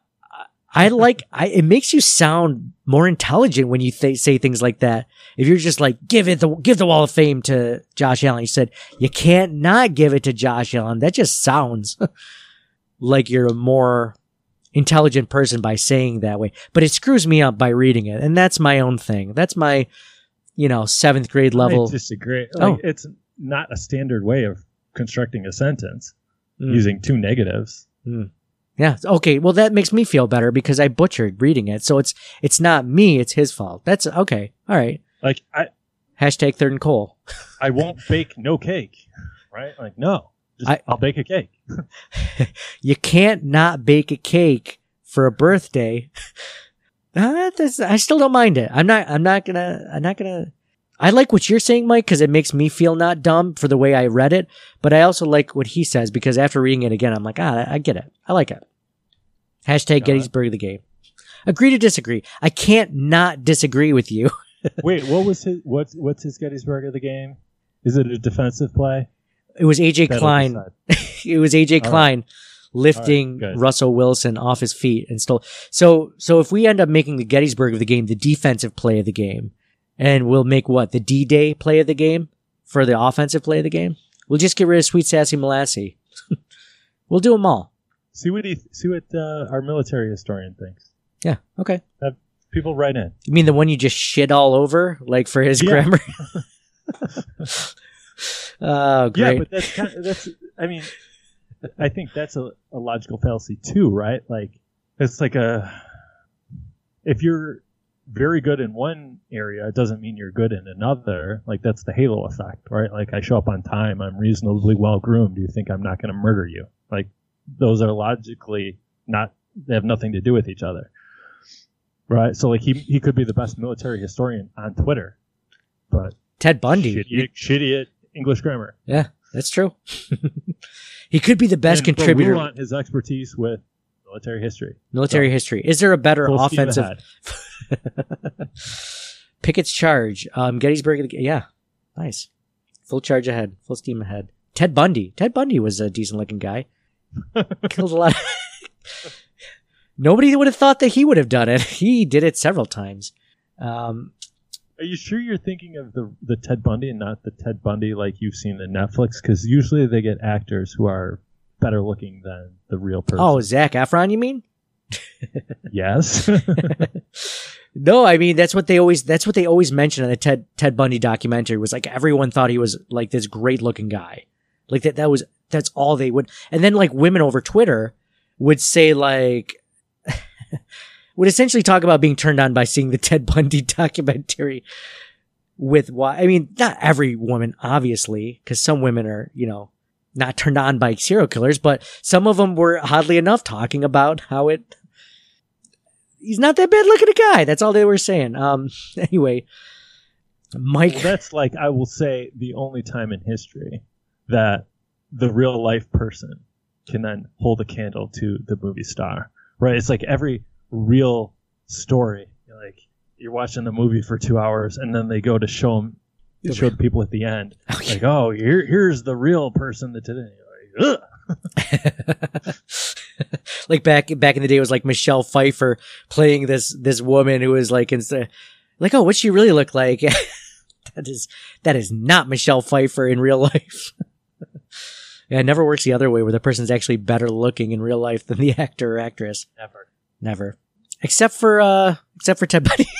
I like, I, it makes you sound more intelligent when you th- say things like that. If you're just like, give it the, give the Wall of Fame to Josh Allen. You said, you can't not give it to Josh Allen. That just sounds like you're a more intelligent person by saying that way, but it screws me up by reading it. And that's my own thing. That's my, you know, seventh grade level. I disagree. Like, oh. It's not a standard way of constructing a sentence Mm. using two negatives. Mm. Yeah. Okay. Well, that makes me feel better because I butchered reading it. So it's, it's not me. It's his fault. That's okay. All right. Like I, hashtag third and Cole. I won't bake no cake, right? Like, no, just, I, I'll bake a cake. You can't not bake a cake for a birthday. Uh, that's, I still don't mind it. I'm not, I'm not gonna, I'm not gonna, I like what you're saying, Mike, because it makes me feel not dumb for the way I read it, but I also like what he says because after reading it again, I'm like, ah, I get it. I like it. Hashtag Gettysburg of the game. Agree to disagree. I can't not disagree with you. Wait, what was his, what's, what's his Gettysburg of the game? Is it a defensive play? It was A J That'll Klein. It was A J All Klein right. lifting Right, Russell Wilson off his feet and stole. So, so if we end up making the Gettysburg of the game the defensive play of the game, and we'll make what, the D-Day play of the game for the offensive play of the game, we'll just get rid of Sweet Sassy Molassy. We'll do them all. See what he, see what uh, our military historian thinks. Yeah. Okay. Have people write in. You mean the one you just shit all over, like for his Yeah. grammar? Oh, great. Yeah, but that's kind of, that's, I mean, I think that's a, a logical fallacy too, right? Like, it's like a, if you're very good in one area, it doesn't mean you're good in another. Like, that's the halo effect, right? Like, I show up on time, I'm reasonably well groomed. Do you think I'm not going to murder you? Like, those are logically not, they have nothing to do with each other. Right? So, like, he, he could be the best military historian on Twitter, but Ted Bundy. Shitty, shitty at English grammar. Yeah, that's true. He could be the best and contributor. On his expertise with military history. Military so, history. Is there a better full offensive? Pickett's charge. Um, Gettysburg. Yeah, nice. Full charge ahead. Full steam ahead. Ted Bundy. Ted Bundy was a decent looking guy. Killed a lot. Of Nobody would have thought that he would have done it. He did it several times. Um, Are you sure you're thinking of the the Ted Bundy and not the Ted Bundy like you've seen in Netflix? Because usually they get actors who are better looking than the real person. Oh, Zac Efron, you mean? Yes. No, I mean that's what they always that's what they always mention in the Ted Ted Bundy documentary was like everyone thought he was like this great looking guy. Like that that was that's all they would. And then like women over Twitter would say like would essentially talk about being turned on by seeing the Ted Bundy documentary with why I mean not every woman obviously because some women are, you know, not turned on by serial killers, but some of them were oddly enough talking about how it he's not that bad looking a guy. That's all they were saying. Um anyway, Mike well, that's like I will say the only time in history that the real life person can then hold a candle to the movie star. Right? It's like every real story. You're like you're watching the movie for two hours, and then they go to show them, show the people at the end. Okay. Like, oh, here, here's the real person that did it. You're like, ugh. Like back back in the day, it was like Michelle Pfeiffer playing this this woman who was like, instead, like, oh, what's she really look like? that is that is not Michelle Pfeiffer in real life. Yeah, it never works the other way where the person's actually better looking in real life than the actor or actress. Never. Never. Except for, uh, except for Ted Bundy.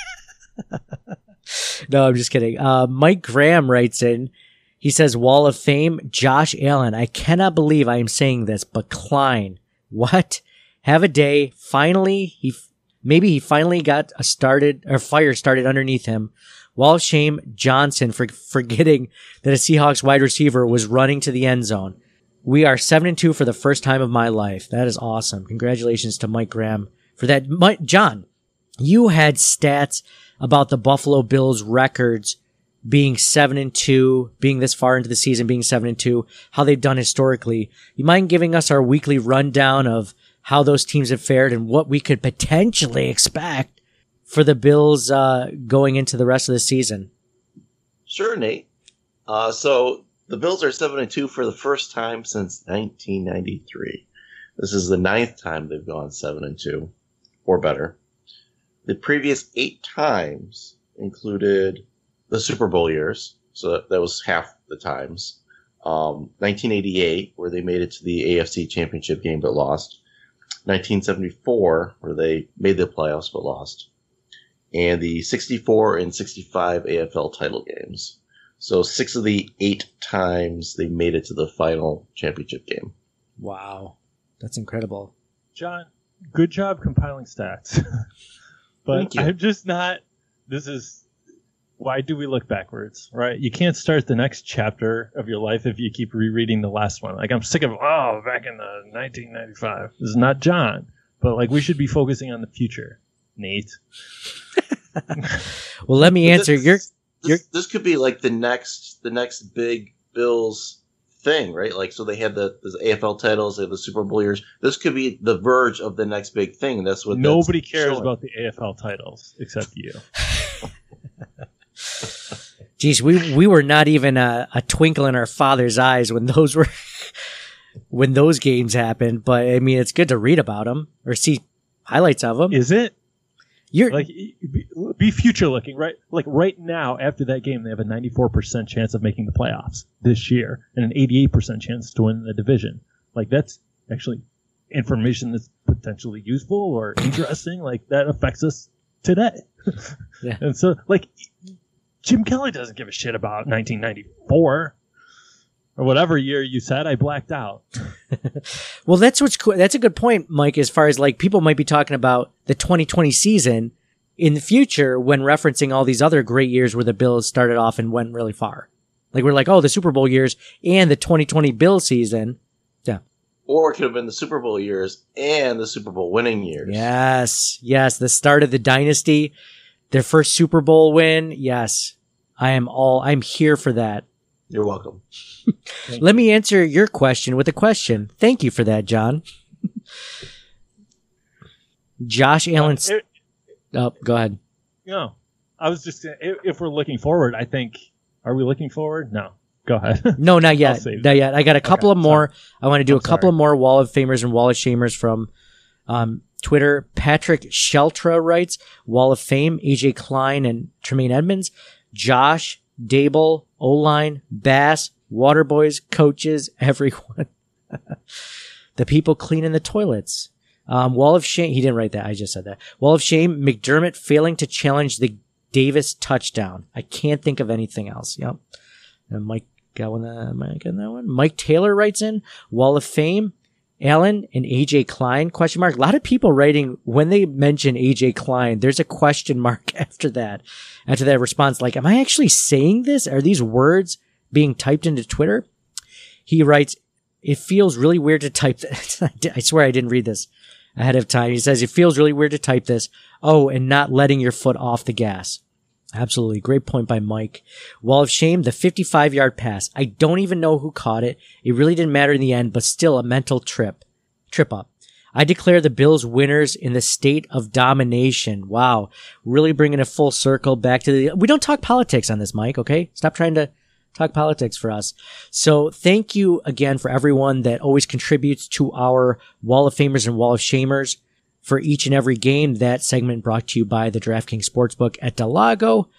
No, I'm just kidding. Uh, Mike Graham writes in, he says, Wall of Fame, Josh Allen. I cannot believe I am saying this, but Klein. What? Have a day. Finally, he, maybe he finally got a started, or fire started underneath him. Wall of Shame, Johnson for forgetting that a Seahawks wide receiver was running to the end zone. We are seven and two for the first time of my life. That is awesome. Congratulations to Mike Graham for that. Mike, John, you had stats about the Buffalo Bills records being seven and two, being this far into the season, being seven and two, how they've done historically. You mind giving us our weekly rundown of how those teams have fared and what we could potentially expect for the Bills uh, going into the rest of the season? Sure, Nate. Uh, so the Bills are seven and two for the first time since nineteen ninety-three. This is the ninth time they've gone seven and two or better. The previous eight times included the Super Bowl years, so that was half the times. Um, nineteen eighty-eight, where they made it to the A F C Championship game but lost. nineteen seventy-four, where they made the playoffs but lost. And the sixty-four and sixty-five A F L title games. So six of the eight times they made it to the final championship game. Wow. That's incredible. John, good job compiling stats. But I'm just not, this is, why do we look backwards, right? You can't start the next chapter of your life if you keep rereading the last one. Like, I'm sick of, oh, back in the nineteen ninety-five. This is not John. But, like, we should be focusing on the future, Nate. Well, let me answer. This, You're, this, you're... this could be like the next the next big Bills thing, right? Like, so they had the, the A F L titles, they had the Super Bowl years. This could be the verge of the next big thing. That's what nobody that's cares showing. about the A F L titles except you. Geez, we we were not even a, a twinkle in our father's eyes when those were when those games happened. But I mean, it's good to read about them or see highlights of them. Is it? You're like be, be future looking, right? Like right now, after that game, they have a ninety-four percent chance of making the playoffs this year, and an eighty-eight percent chance to win the division. Like that's actually information that's potentially useful or interesting. Like that affects us today. Yeah. And so, like, Jim Kelly doesn't give a shit about nineteen ninety-four or whatever year you said. I blacked out. Well, that's what's cool. That's a good point, Mike, as far as like people might be talking about the twenty twenty season in the future when referencing all these other great years where the Bills started off and went really far. Like we're like, oh, the Super Bowl years and the twenty twenty Bills season. Yeah. Or it could have been the Super Bowl years and the Super Bowl winning years. Yes. Yes. The start of the dynasty, their first Super Bowl win. Yes. I am all, I'm here for that. You're welcome. Let me answer your question with a question. Thank you for that, John. Josh Allen. Uh, it, oh, go ahead. No, I was just, if, if we're looking forward, I think, are we looking forward? No. Go ahead. No, not yet. Not yet. I got a couple okay, of more. Sorry. I want to do I'm a couple sorry. of more Wall of Famers and Wall of Shamers from um, Twitter. Patrick Sheltra writes, Wall of Fame, A J Klein and Tremaine Edmonds, Josh, Dable, O-line, Bass, Waterboys, coaches, everyone. The people cleaning the toilets. Um, Wall of Shame. He didn't write that. I just said that. Wall of Shame, McDermott failing to challenge the Davis touchdown. I can't think of anything else. Yep. And Mike got one. Uh, Mike on that one. Mike Taylor writes in Wall of Fame, Allen and A J Klein, question mark. A lot of people writing when they mention A J Klein, there's a question mark after that, after that response. Like, am I actually saying this? Are these words being typed into Twitter? He writes, it feels really weird to type this. I swear I didn't read this ahead of time. He says, it feels really weird to type this. Oh, and not letting your foot off the gas. Absolutely. Great point by Mike. Wall of Shame, the fifty-five yard pass. I don't even know who caught it. It really didn't matter in the end, but still a mental trip. Trip up. I declare the Bills winners in the state of domination. Wow. Really bringing a full circle back to the, we don't talk politics on this, Mike, okay? Stop trying to talk politics for us. So thank you again for everyone that always contributes to our Wall of Famers and Wall of Shamers. For each and every game, that segment brought to you by the DraftKings Sportsbook at Del Lago.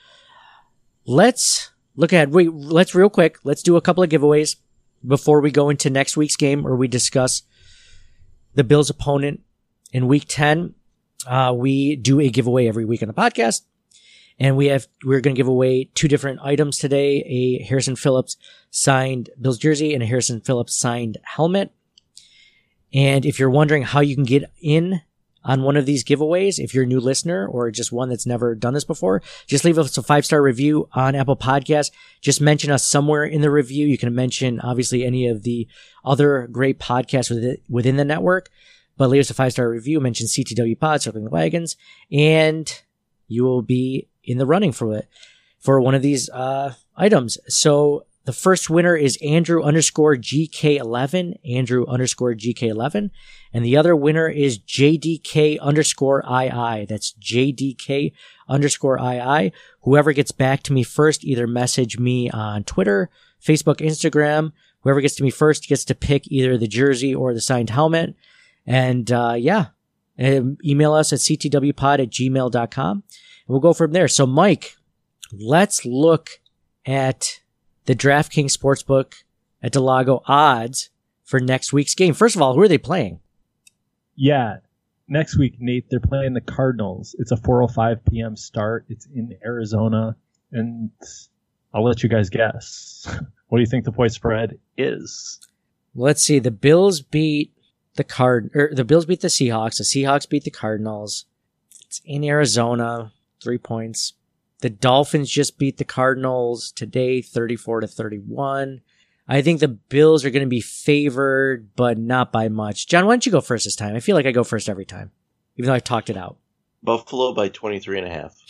Let's look at, wait, let's real quick, let's do a couple of giveaways before we go into next week's game where we discuss the Bills' opponent in week ten. Uh, we do a giveaway every week on the podcast. And we have, we're going to give away two different items today, a Harrison Phillips signed Bills jersey and a Harrison Phillips signed helmet. And if you're wondering how you can get in on one of these giveaways, if you're a new listener or just one that's never done this before, just leave us a five-star review on Apple Podcasts. Just mention us somewhere in the review. You can mention, obviously, any of the other great podcasts within the network, but leave us a five-star review. Mention C T W Pod, Circling the Wagons, and you will be in the running for it, for one of these uh items. So the first winner is Andrew underscore G K eleven, Andrew underscore G K eleven. And the other winner is J D K underscore II. That's J D K underscore II. Whoever gets back to me first, either message me on Twitter, Facebook, Instagram. Whoever gets to me first gets to pick either the jersey or the signed helmet. And, uh, yeah, and email us at c t w pod at gmail dot com. And we'll go from there. So Mike, let's look at the DraftKings Sportsbook at Del Lago odds for next week's game. First of all, who are they playing? Yeah, next week, Nate, they're playing the Cardinals. It's a four oh five p.m. start. It's in Arizona, and I'll let you guys guess. What do you think the point spread is? Let's see. The Bills beat the Card, or the Bills beat the Seahawks. The Seahawks beat the Cardinals. It's in Arizona. Three points. The Dolphins just beat the Cardinals today, thirty-four to thirty-one. I think the Bills are going to be favored, but not by much. John, why don't you go first this time? I feel like I go first every time, even though I've talked it out. Buffalo by twenty-three and a half.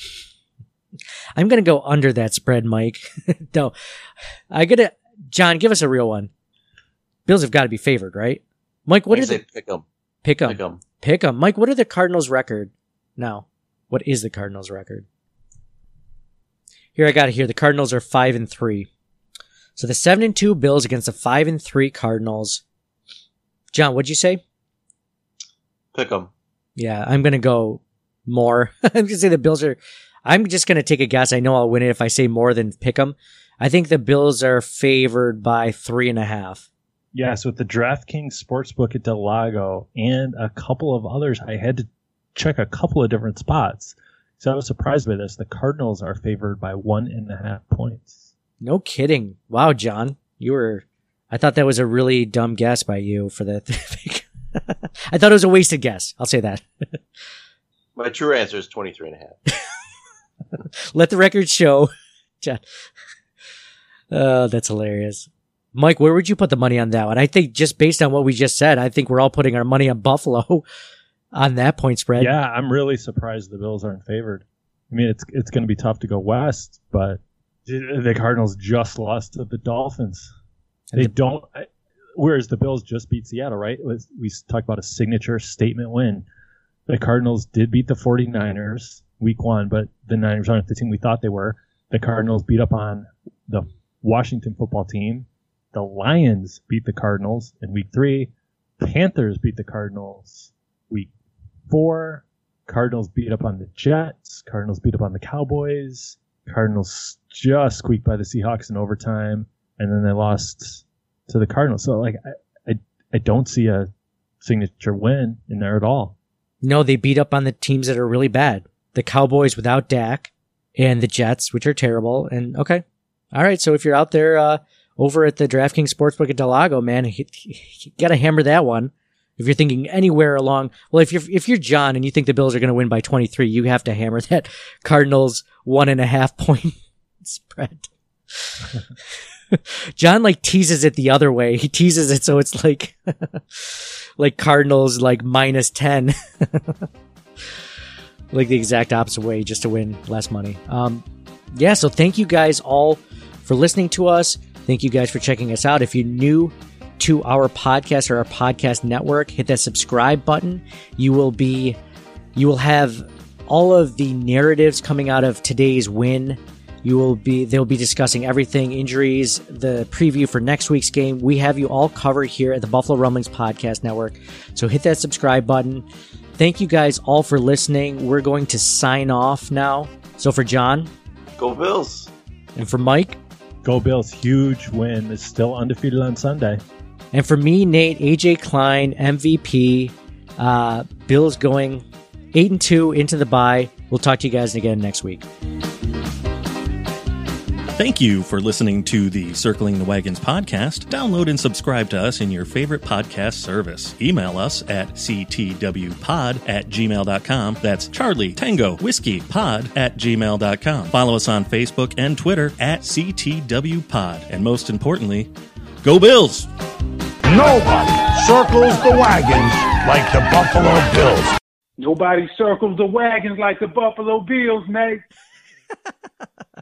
I'm going to go under that spread, Mike. No, I got to, John, give us a real one. Bills have got to be favored, right? Mike, what I are the, pick them. Pick them. Pick them. Pick them. Mike, what are the Cardinals' record now? What is the Cardinals' record? Here, I got it here. The Cardinals are five and three. So the seven and two Bills against the five and three Cardinals. John, what'd you say? Pick them. Yeah, I'm going to go more. I'm going to say the Bills are, I'm just going to take a guess. I know I'll win it if I say more than pick them. I think the Bills are favored by three and a half. Yeah, so with the DraftKings Sportsbook at Del Lago and a couple of others, I had to check a couple of different spots. So I was surprised by this. The Cardinals are favored by one and a half points. No kidding. Wow, John. You were, I thought that was a really dumb guess by you for that. I thought it was a wasted guess. I'll say that. My true answer is twenty-three and a half. Let the record show. John. Oh, that's hilarious. Mike, where would you put the money on that one? I think just based on what we just said, I think we're all putting our money on Buffalo on that point spread. Yeah, I'm really surprised the Bills aren't favored. I mean, it's it's going to be tough to go west, but The Cardinals just lost to the Dolphins. They don't. Whereas the Bills just beat Seattle, right? We talked about a signature statement win. The Cardinals did beat the 49ers week one, but the Niners aren't the team we thought they were. The Cardinals beat up on the Washington football team. The Lions beat the Cardinals in week three. Panthers beat the Cardinals week four. Cardinals beat up on the Jets. Cardinals beat up on the Cowboys. Cardinals just squeaked by the Seahawks in overtime, and then they lost to the Cardinals. So, like, I, I, I don't see a signature win in there at all. No, they beat up on the teams that are really bad. The Cowboys without Dak, and the Jets, which are terrible. And okay, all right. So if you're out there uh, over at the DraftKings Sportsbook at Del Lago, man, you, you got to hammer that one. If you're thinking anywhere along, well, if you're if you're John and you think the Bills are going to win by twenty-three, you have to hammer that Cardinals one and a half point spread. John like teases it the other way. He teases it so it's like like Cardinals like minus ten, like the exact opposite way, just to win less money. Um, yeah. So thank you guys all for listening to us. Thank you guys for checking us out. If you're new to our podcast or our podcast network, hit that subscribe button. You will be, you will have all of the narratives coming out of today's win. You will be, they'll be discussing everything, injuries, the preview for next week's game. We have you all covered here at the Buffalo Rumblings Podcast Network. So hit that subscribe button. Thank you guys all for listening. We're going to sign off now. So for John, go Bills. And for Mike, go Bills. Huge win. It's still undefeated on Sunday. And for me, Nate, A J Klein, M V P, uh, Bills going eight and two into the bye. We'll talk to you guys again next week. Thank you for listening to the Circling the Wagons podcast. Download and subscribe to us in your favorite podcast service. Email us at c t w pod at gmail dot com. That's Charlie Tango Whiskey Pod at gmail dot com. Follow us on Facebook and Twitter at C T W Pod. And most importantly, go Bills! Nobody circles the wagons like the Buffalo Bills. Nobody circles the wagons like the Buffalo Bills, Nate.